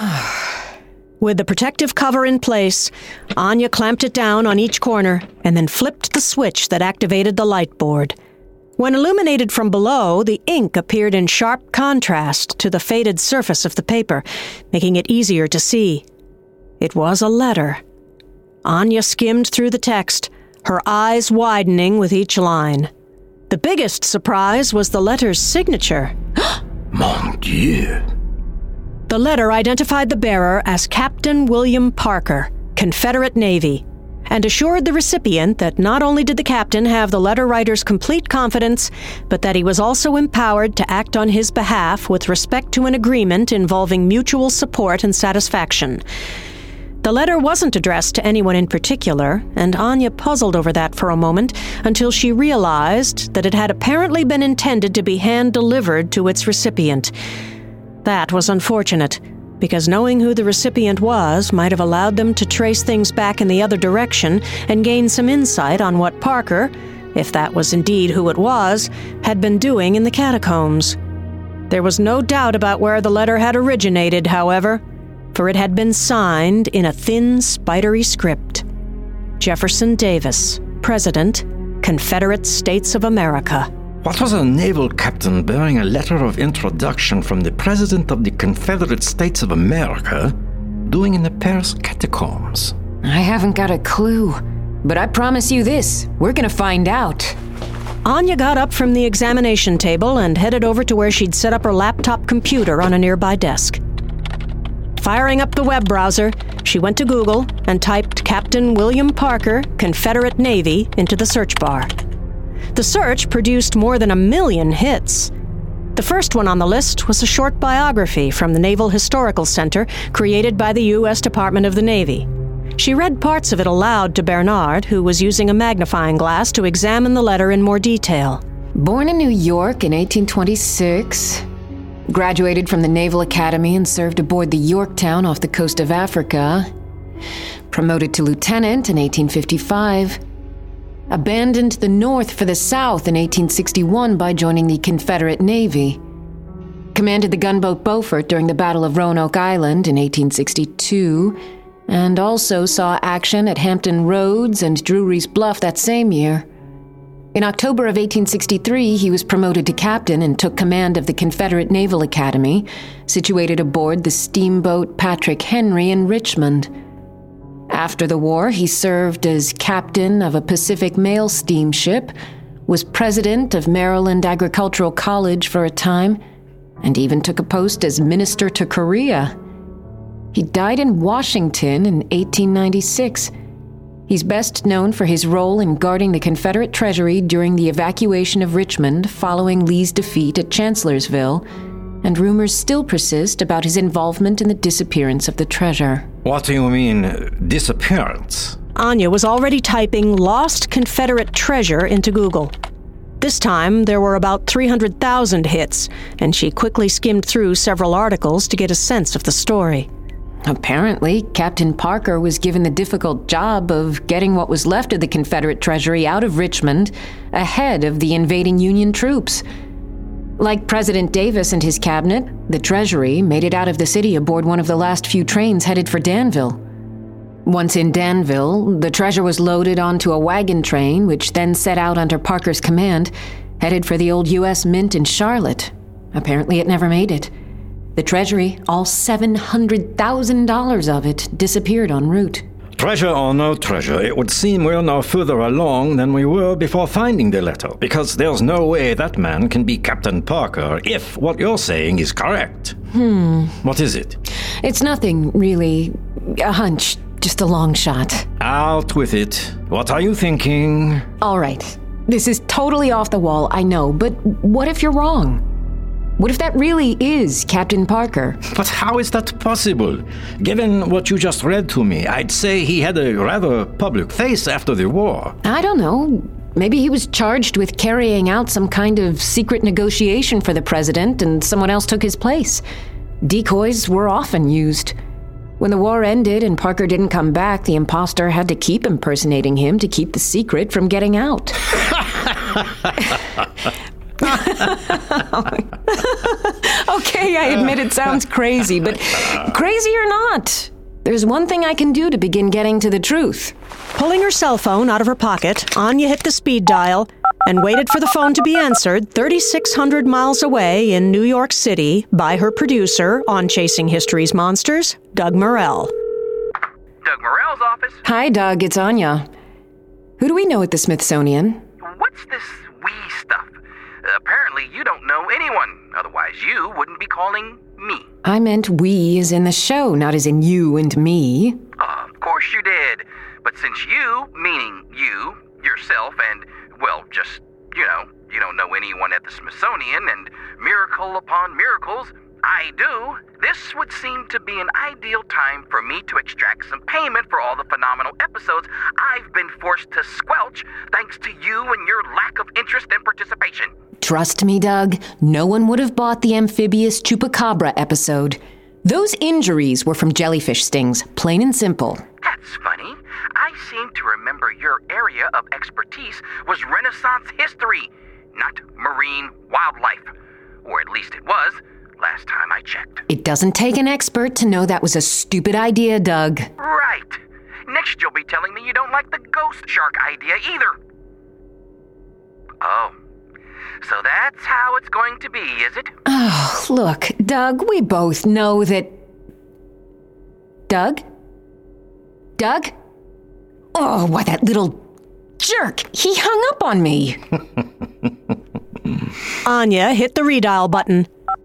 With the protective cover in place, Anya clamped it down on each corner and then flipped the switch that activated the light board. When illuminated from below, the ink appeared in sharp contrast to the faded surface of the paper, making it easier to see. It was a letter. Anya skimmed through the text, her eyes widening with each line. The biggest surprise was the letter's signature. Mon Dieu! The letter identified the bearer as Captain William Parker, Confederate Navy, and assured the recipient that not only did the captain have the letter writer's complete confidence, but that he was also empowered to act on his behalf with respect to an agreement involving mutual support and satisfaction. The letter wasn't addressed to anyone in particular, and Anya puzzled over that for a moment until she realized that it had apparently been intended to be hand-delivered to its recipient. That was unfortunate, because knowing who the recipient was might have allowed them to trace things back in the other direction and gain some insight on what Parker, if that was indeed who it was, had been doing in the catacombs. There was no doubt about where the letter had originated, however, for it had been signed in a thin, spidery script. Jefferson Davis, President, Confederate States of America. What was a naval captain bearing a letter of introduction from the President of the Confederate States of America doing in the Paris catacombs? I haven't got a clue, but I promise you this, we're gonna find out. Anya got up from the examination table and headed over to where she'd set up her laptop computer on a nearby desk. Firing up the web browser, she went to Google and typed Captain William Parker, Confederate Navy, into the search bar. The search produced more than a million hits. The first one on the list was a short biography from the Naval Historical Center created by the U S Department of the Navy. She read parts of it aloud to Bernard, who was using a magnifying glass to examine the letter in more detail. Born in New York in eighteen twenty-six, graduated from the Naval Academy and served aboard the Yorktown off the coast of Africa, promoted to lieutenant in eighteen fifty-five, abandoned the North for the South in eighteen sixty-one by joining the Confederate Navy, commanded the gunboat Beaufort during the Battle of Roanoke Island in eighteen sixty-two, and also saw action at Hampton Roads and Drury's Bluff that same year. In October of eighteen sixty-three, he was promoted to captain and took command of the Confederate Naval Academy, situated aboard the steamboat Patrick Henry in Richmond. After the war, he served as captain of a Pacific Mail steamship, was president of Maryland Agricultural College for a time, and even took a post as minister to Korea. He died in Washington in eighteen ninety-six. He's best known for his role in guarding the Confederate treasury during the evacuation of Richmond following Lee's defeat at Chancellorsville, and rumors still persist about his involvement in the disappearance of the treasure. What do you mean, disappearance? Anya was already typing Lost Confederate Treasure into Google. This time, there were about three hundred thousand hits, and she quickly skimmed through several articles to get a sense of the story. Apparently, Captain Parker was given the difficult job of getting what was left of the Confederate treasury out of Richmond ahead of the invading Union troops. Like President Davis and his cabinet, the treasury made it out of the city aboard one of the last few trains headed for Danville. Once in Danville, the treasure was loaded onto a wagon train, which then set out under Parker's command, headed for the old U S Mint in Charlotte. Apparently it never made it. The treasury, all seven hundred thousand dollars of it, disappeared en route. Treasure or no treasure, it would seem we're no further along than we were before finding the letter, because there's no way that man can be Captain Parker if what you're saying is correct. Hmm. What is it? It's nothing, really. A hunch. Just a long shot. Out with it. What are you thinking? All right. This is totally off the wall, I know, but what if you're wrong? What if that really is Captain Parker? But how is that possible? Given what you just read to me, I'd say he had a rather public face after the war. I don't know. Maybe he was charged with carrying out some kind of secret negotiation for the president and someone else took his place. Decoys were often used. When the war ended and Parker didn't come back, the imposter had to keep impersonating him to keep the secret from getting out. Okay, I admit it sounds crazy, but crazy or not, there's one thing I can do to begin getting to the truth. Pulling her cell phone out of her pocket, Anya hit the speed dial and waited for the phone to be answered thirty-six hundred miles away in New York City by her producer on Chasing History's Monsters, Doug Morrell. Doug Morrell's office. Hi, Doug. It's Anya. Who do we know at the Smithsonian? What's this we stuff? Uh, apparently you don't know anyone. Otherwise you wouldn't be calling me. I meant we as in the show, not as in you and me. Uh, of course you did. But since you, meaning you, yourself, and, well, just, you know, you don't know anyone at the Smithsonian, and miracle upon miracles, I do, this would seem to be an ideal time for me to extract some payment for all the phenomenal episodes I've been forced to squelch thanks to you and your lack of interest and participation. Trust me, Doug, no one would have bought the amphibious chupacabra episode. Those injuries were from jellyfish stings, plain and simple. That's funny. I seem to remember your area of expertise was Renaissance history, not marine wildlife. Or at least it was, last time I checked. It doesn't take an expert to know that was a stupid idea, Doug. Right. Next you'll be telling me you don't like the ghost shark idea either. Oh. So that's how it's going to be, is it? Oh, look, Doug, we both know that... Doug? Doug? Oh, why, that little jerk. He hung up on me. Anya hit the redial button.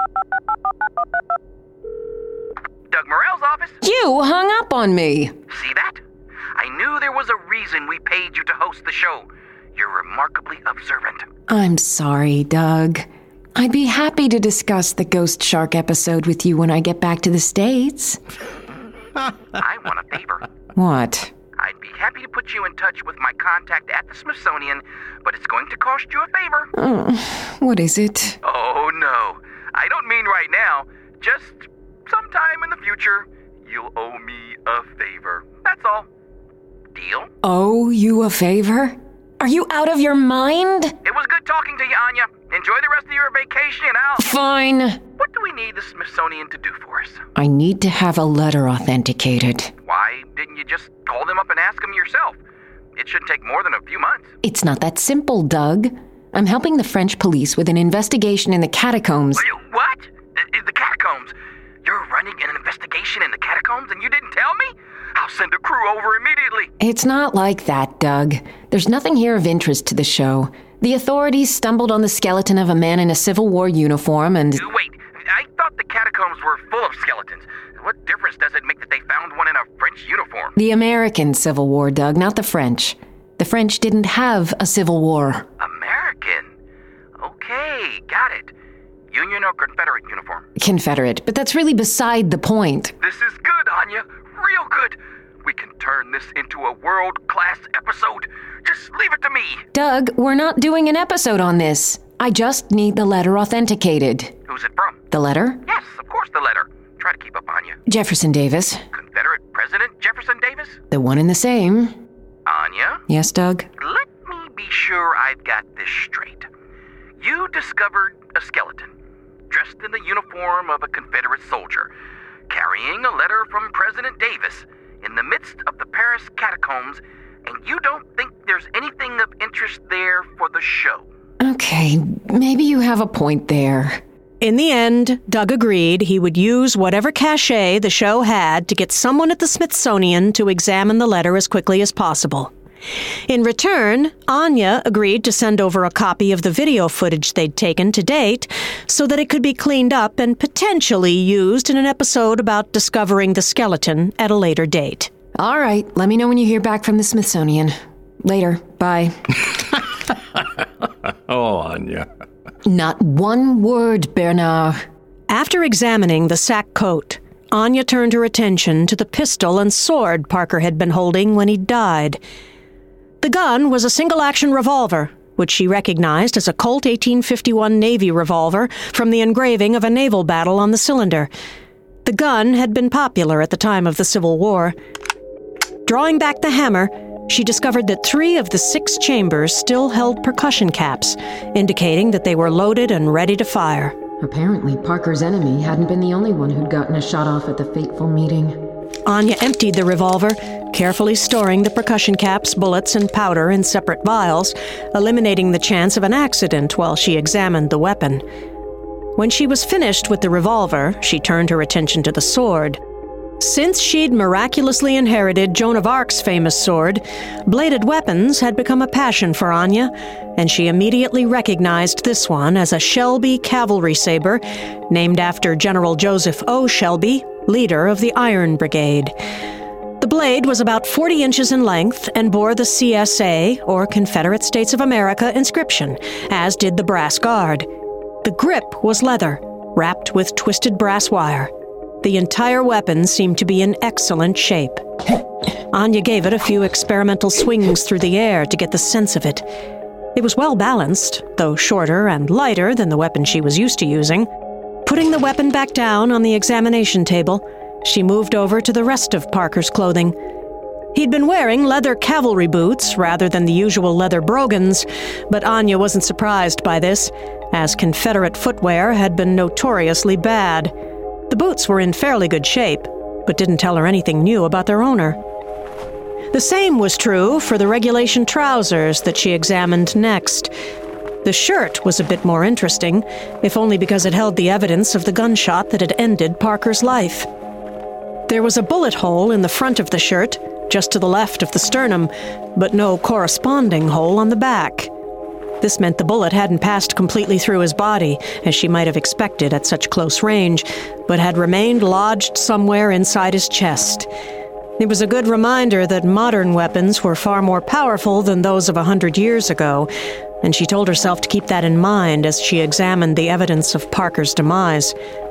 Doug Morrell's office? You hung up on me. See that? I knew there was a reason we paid you to host the show. You're remarkably observant. I'm sorry, Doug. I'd be happy to discuss the ghost shark episode with you when I get back to the States. I want a favor. What? I'd be happy to put you in touch with my contact at the Smithsonian, but it's going to cost you a favor. Oh, what is it? Oh, no. I don't mean right now. Just sometime in the future, you'll owe me a favor. That's all. Deal? Owe you a favor? Are you out of your mind? It was good talking to you, Anya. Enjoy the rest of your vacation, and I'll... Fine. What do we need the Smithsonian to do for us? I need to have a letter authenticated. Why didn't you just call them up and ask them yourself? It shouldn't take more than a few months. It's not that simple, Doug. I'm helping the French police with an investigation in the catacombs. What? The, the catacombs? You're running an investigation in the catacombs and you didn't tell me? I'll send a crew over immediately. It's not like that, Doug. There's nothing here of interest to the show. The authorities stumbled on the skeleton of a man in a Civil War uniform and... Wait, I thought the catacombs were full of skeletons. What difference does it make that they found one in a French uniform? The American Civil War, Doug, not the French. The French didn't have a Civil War. American? Okay, got it. Union or Confederate uniform? Confederate, but that's really beside the point. This is good, Anya. Real good. We can turn this into a world-class episode. Just leave it to me. Doug, we're not doing an episode on this. I just need the letter authenticated. Who's it from? The letter? Yes, of course the letter. Try to keep up, Anya. Jefferson Davis. Confederate President Jefferson Davis? The one and the same. Anya? Yes, Doug? Let me be sure I've got this straight. You discovered a skeleton, dressed in the uniform of a Confederate soldier, carrying a letter from President Davis in the midst of the Paris catacombs, and you don't think there's anything of interest there for the show. Okay, maybe you have a point there. In the end, Doug agreed he would use whatever cachet the show had to get someone at the Smithsonian to examine the letter as quickly as possible. In return, Anya agreed to send over a copy of the video footage they'd taken to date so that it could be cleaned up and potentially used in an episode about discovering the skeleton at a later date. All right, let me know when you hear back from the Smithsonian. Later, bye. Oh, Anya. Not one word, Bernard. After examining the sack coat, Anya turned her attention to the pistol and sword Parker had been holding when he died. The gun was a single-action revolver, which she recognized as a Colt eighteen fifty-one Navy revolver from the engraving of a naval battle on the cylinder. The gun had been popular at the time of the Civil War. Drawing back the hammer, she discovered that three of the six chambers still held percussion caps, indicating that they were loaded and ready to fire. Apparently, Parker's enemy hadn't been the only one who'd gotten a shot off at the fateful meeting. Anya emptied the revolver, carefully storing the percussion caps, bullets, and powder in separate vials, eliminating the chance of an accident while she examined the weapon. When she was finished with the revolver, she turned her attention to the sword. Since she'd miraculously inherited Joan of Arc's famous sword, bladed weapons had become a passion for Anya, and she immediately recognized this one as a Shelby cavalry saber, named after General Joseph O. Shelby, leader of the Iron Brigade. The blade was about forty inches in length and bore the C S A, or Confederate States of America, inscription, as did the brass guard. The grip was leather, wrapped with twisted brass wire. The entire weapon seemed to be in excellent shape. Anya gave it a few experimental swings through the air to get the sense of it. It was well balanced, though shorter and lighter than the weapon she was used to using. Putting the weapon back down on the examination table, she moved over to the rest of Parker's clothing. He'd been wearing leather cavalry boots rather than the usual leather brogans, but Anya wasn't surprised by this, as Confederate footwear had been notoriously bad. The boots were in fairly good shape, but didn't tell her anything new about their owner. The same was true for the regulation trousers that she examined next. The shirt was a bit more interesting, if only because it held the evidence of the gunshot that had ended Parker's life. There was a bullet hole in the front of the shirt, just to the left of the sternum, but no corresponding hole on the back. This meant the bullet hadn't passed completely through his body, as she might have expected at such close range, but had remained lodged somewhere inside his chest. It was a good reminder that modern weapons were far more powerful than those of a hundred years ago, and she told herself to keep that in mind as she examined the evidence of Parker's demise.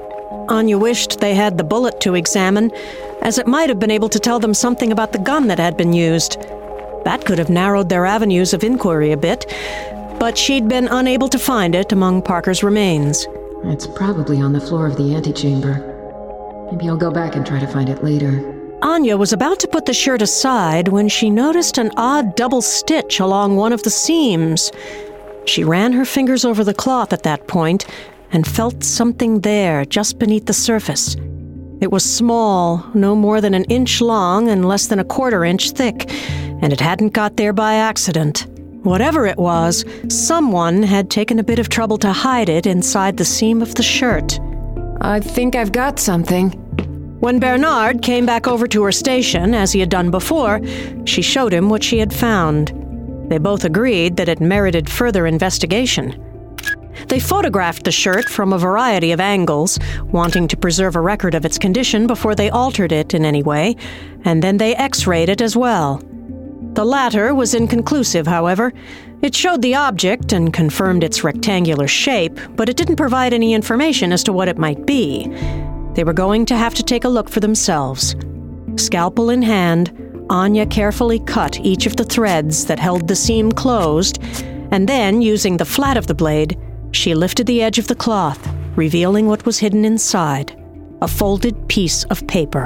Anya wished they had the bullet to examine, as it might have been able to tell them something about the gun that had been used. That could have narrowed their avenues of inquiry a bit, but she'd been unable to find it among Parker's remains. It's probably on the floor of the antechamber. Maybe I'll go back and try to find it later. Anya was about to put the shirt aside when she noticed an odd double stitch along one of the seams. She ran her fingers over the cloth at that point and felt something there just beneath the surface. It was small, no more than an inch long and less than a quarter inch thick, and it hadn't got there by accident. Whatever it was, someone had taken a bit of trouble to hide it inside the seam of the shirt. I think I've got something. When Bernard came back over to her station, as he had done before, she showed him what she had found. They both agreed that it merited further investigation. They photographed the shirt from a variety of angles, wanting to preserve a record of its condition before they altered it in any way, and then they X-rayed it as well. The latter was inconclusive, however. It showed the object and confirmed its rectangular shape, but it didn't provide any information as to what it might be. They were going to have to take a look for themselves. Scalpel in hand, Anya carefully cut each of the threads that held the seam closed, and then, using the flat of the blade, she lifted the edge of the cloth, revealing what was hidden inside, a folded piece of paper.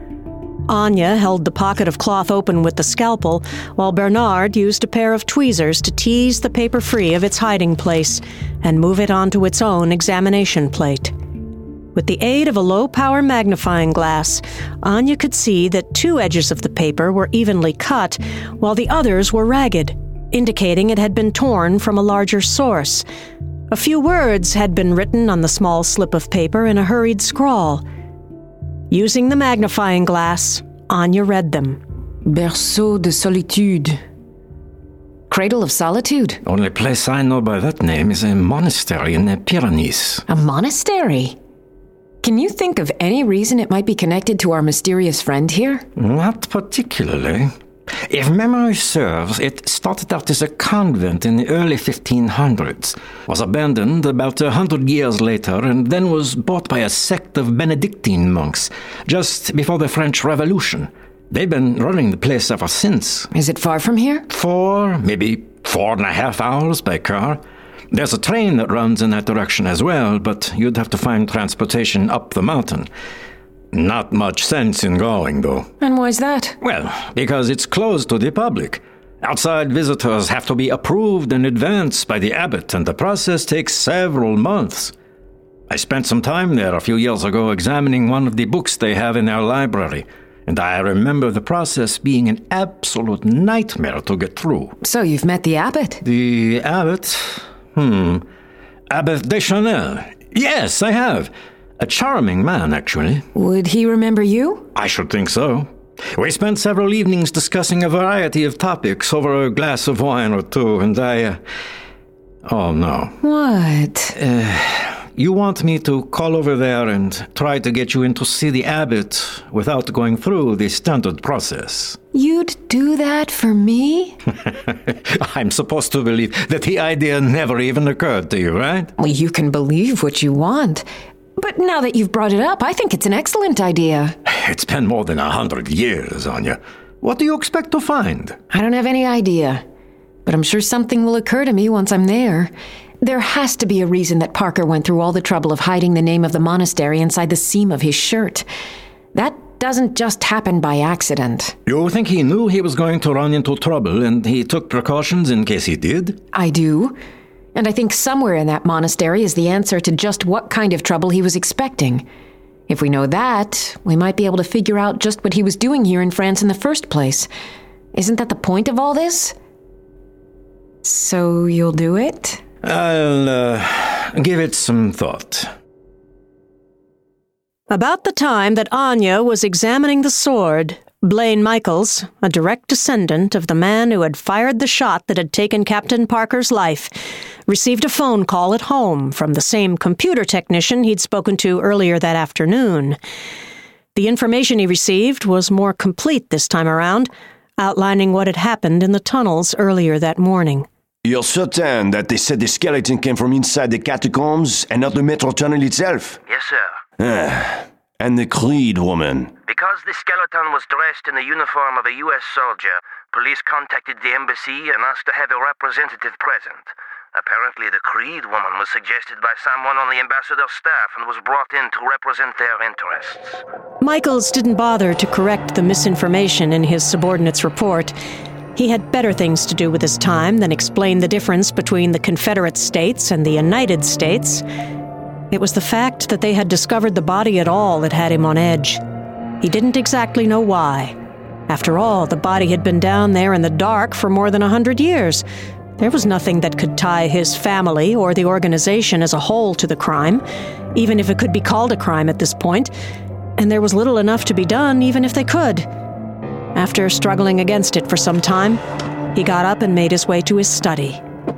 Anya held the pocket of cloth open with the scalpel, while Bernard used a pair of tweezers to tease the paper free of its hiding place and move it onto its own examination plate. With the aid of a low-power magnifying glass, Anya could see that two edges of the paper were evenly cut, while the others were ragged, indicating it had been torn from a larger source. A few words had been written on the small slip of paper in a hurried scrawl. Using the magnifying glass, Anya read them. Berceau de solitude. Cradle of solitude? Only place I know by that name is a monastery in the Pyrenees. A monastery? Can you think of any reason it might be connected to our mysterious friend here? Not particularly. If memory serves, it started out as a convent in the early fifteen hundreds, was abandoned about a hundred years later, and then was bought by a sect of Benedictine monks just before the French Revolution. They've been running the place ever since. Is it far from here? Four, maybe four and a half hours by car. There's a train that runs in that direction as well, but you'd have to find transportation up the mountain. Not much sense in going, though. And why's that? Well, because it's closed to the public. Outside visitors have to be approved in advance by the abbot, and the process takes several months. I spent some time there a few years ago examining one of the books they have in their library. and I remember the process being an absolute nightmare to get through. So you've met the abbot? The abbot? Hmm. Abbot Deschanel. Yes, I have. A charming man, actually. Would he remember you? I should think so. We spent several evenings discussing a variety of topics over a glass of wine or two, and I... Uh... Oh, no. What? Uh, you want me to call over there and try to get you in to see the abbot without going through the standard process. You'd do that for me? I'm supposed to believe that the idea never even occurred to you, right? Well, you can believe what you want. But now that you've brought it up, I think it's an excellent idea. It's been more than a hundred years, Anya. What do you expect to find? I don't have any idea. But I'm sure something will occur to me once I'm there. There has to be a reason that Parker went through all the trouble of hiding the name of the monastery inside the seam of his shirt. That doesn't just happen by accident. You think he knew he was going to run into trouble and he took precautions in case he did? I do. And I think somewhere in that monastery is the answer to just what kind of trouble he was expecting. If we know that, we might be able to figure out just what he was doing here in France in the first place. Isn't that the point of all this? So you'll do it? I'll uh, give it some thought. About the time that Anya was examining the sword, Blaine Michaels, a direct descendant of the man who had fired the shot that had taken Captain Parker's life, received a phone call at home from the same computer technician he'd spoken to earlier that afternoon. The information he received was more complete this time around, outlining what had happened in the tunnels earlier that morning. You're certain that they said the skeleton came from inside the catacombs and not the metro tunnel itself? Yes, sir. Ah, and the Creed woman. Because the skeleton was dressed in the uniform of a U S soldier, police contacted the embassy and asked to have a representative present. Apparently the Creed woman was suggested by someone on the ambassador's staff and was brought in to represent their interests. Michaels didn't bother to correct the misinformation in his subordinate's report. He had better things to do with his time than explain the difference between the Confederate States and the United States. It was the fact that they had discovered the body at all that had him on edge. He didn't exactly know why. After all, the body had been down there in the dark for more than a hundred years. There was nothing that could tie his family or the organization as a whole to the crime, even if it could be called a crime at this point, and there was little enough to be done even if they could. After struggling against it for some time, he got up and made his way to his study.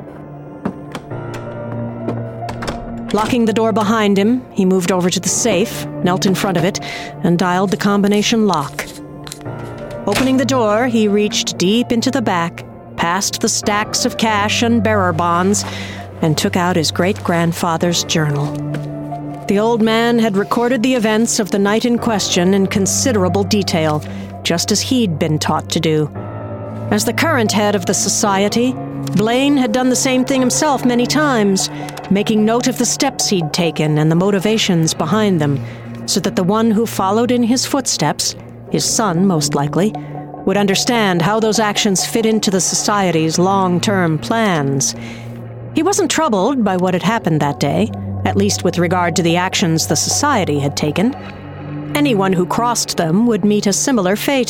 Locking the door behind him, he moved over to the safe, knelt in front of it, and dialed the combination lock. Opening the door, he reached deep into the back, past the stacks of cash and bearer bonds, and took out his great-grandfather's journal. The old man had recorded the events of the night in question in considerable detail, just as he'd been taught to do. As the current head of the society, Blaine had done the same thing himself many times, making note of the steps he'd taken and the motivations behind them, so that the one who followed in his footsteps, his son most likely, would understand how those actions fit into the society's long-term plans. He wasn't troubled by what had happened that day, at least with regard to the actions the society had taken. Anyone who crossed them would meet a similar fate.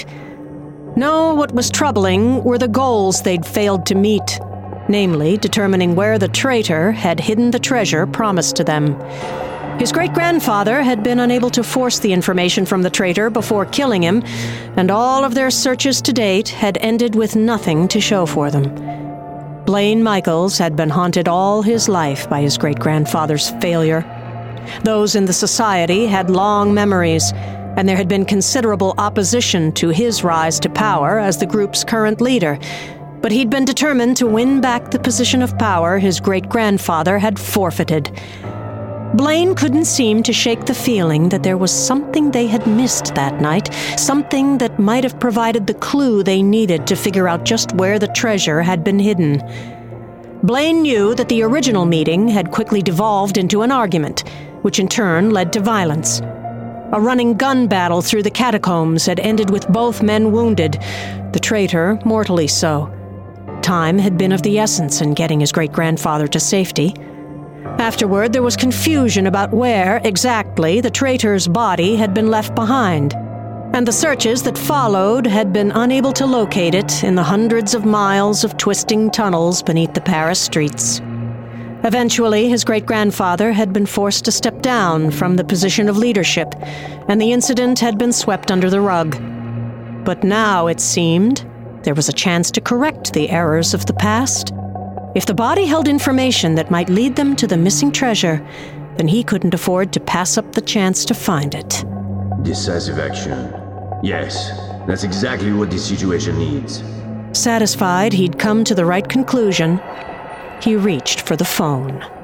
No, what was troubling were the goals they'd failed to meet, namely determining where the traitor had hidden the treasure promised to them. His great-grandfather had been unable to force the information from the traitor before killing him, and all of their searches to date had ended with nothing to show for them. Blaine Michaels had been haunted all his life by his great-grandfather's failure. Those in the society had long memories, and there had been considerable opposition to his rise to power as the group's current leader. But he'd been determined to win back the position of power his great-grandfather had forfeited. Blaine couldn't seem to shake the feeling that there was something they had missed that night, something that might have provided the clue they needed to figure out just where the treasure had been hidden. Blaine knew that the original meeting had quickly devolved into an argument, which in turn led to violence. A running gun battle through the catacombs had ended with both men wounded, the traitor mortally so. Time had been of the essence in getting his great-grandfather to safety. Afterward, there was confusion about where, exactly, the traitor's body had been left behind. And the searches that followed had been unable to locate it in the hundreds of miles of twisting tunnels beneath the Paris streets. Eventually, his great-grandfather had been forced to step down from the position of leadership, and the incident had been swept under the rug. But now, it seemed, there was a chance to correct the errors of the past. If the body held information that might lead them to the missing treasure, then he couldn't afford to pass up the chance to find it. Decisive action. Yes, that's exactly what this situation needs. Satisfied he'd come to the right conclusion, he reached for the phone.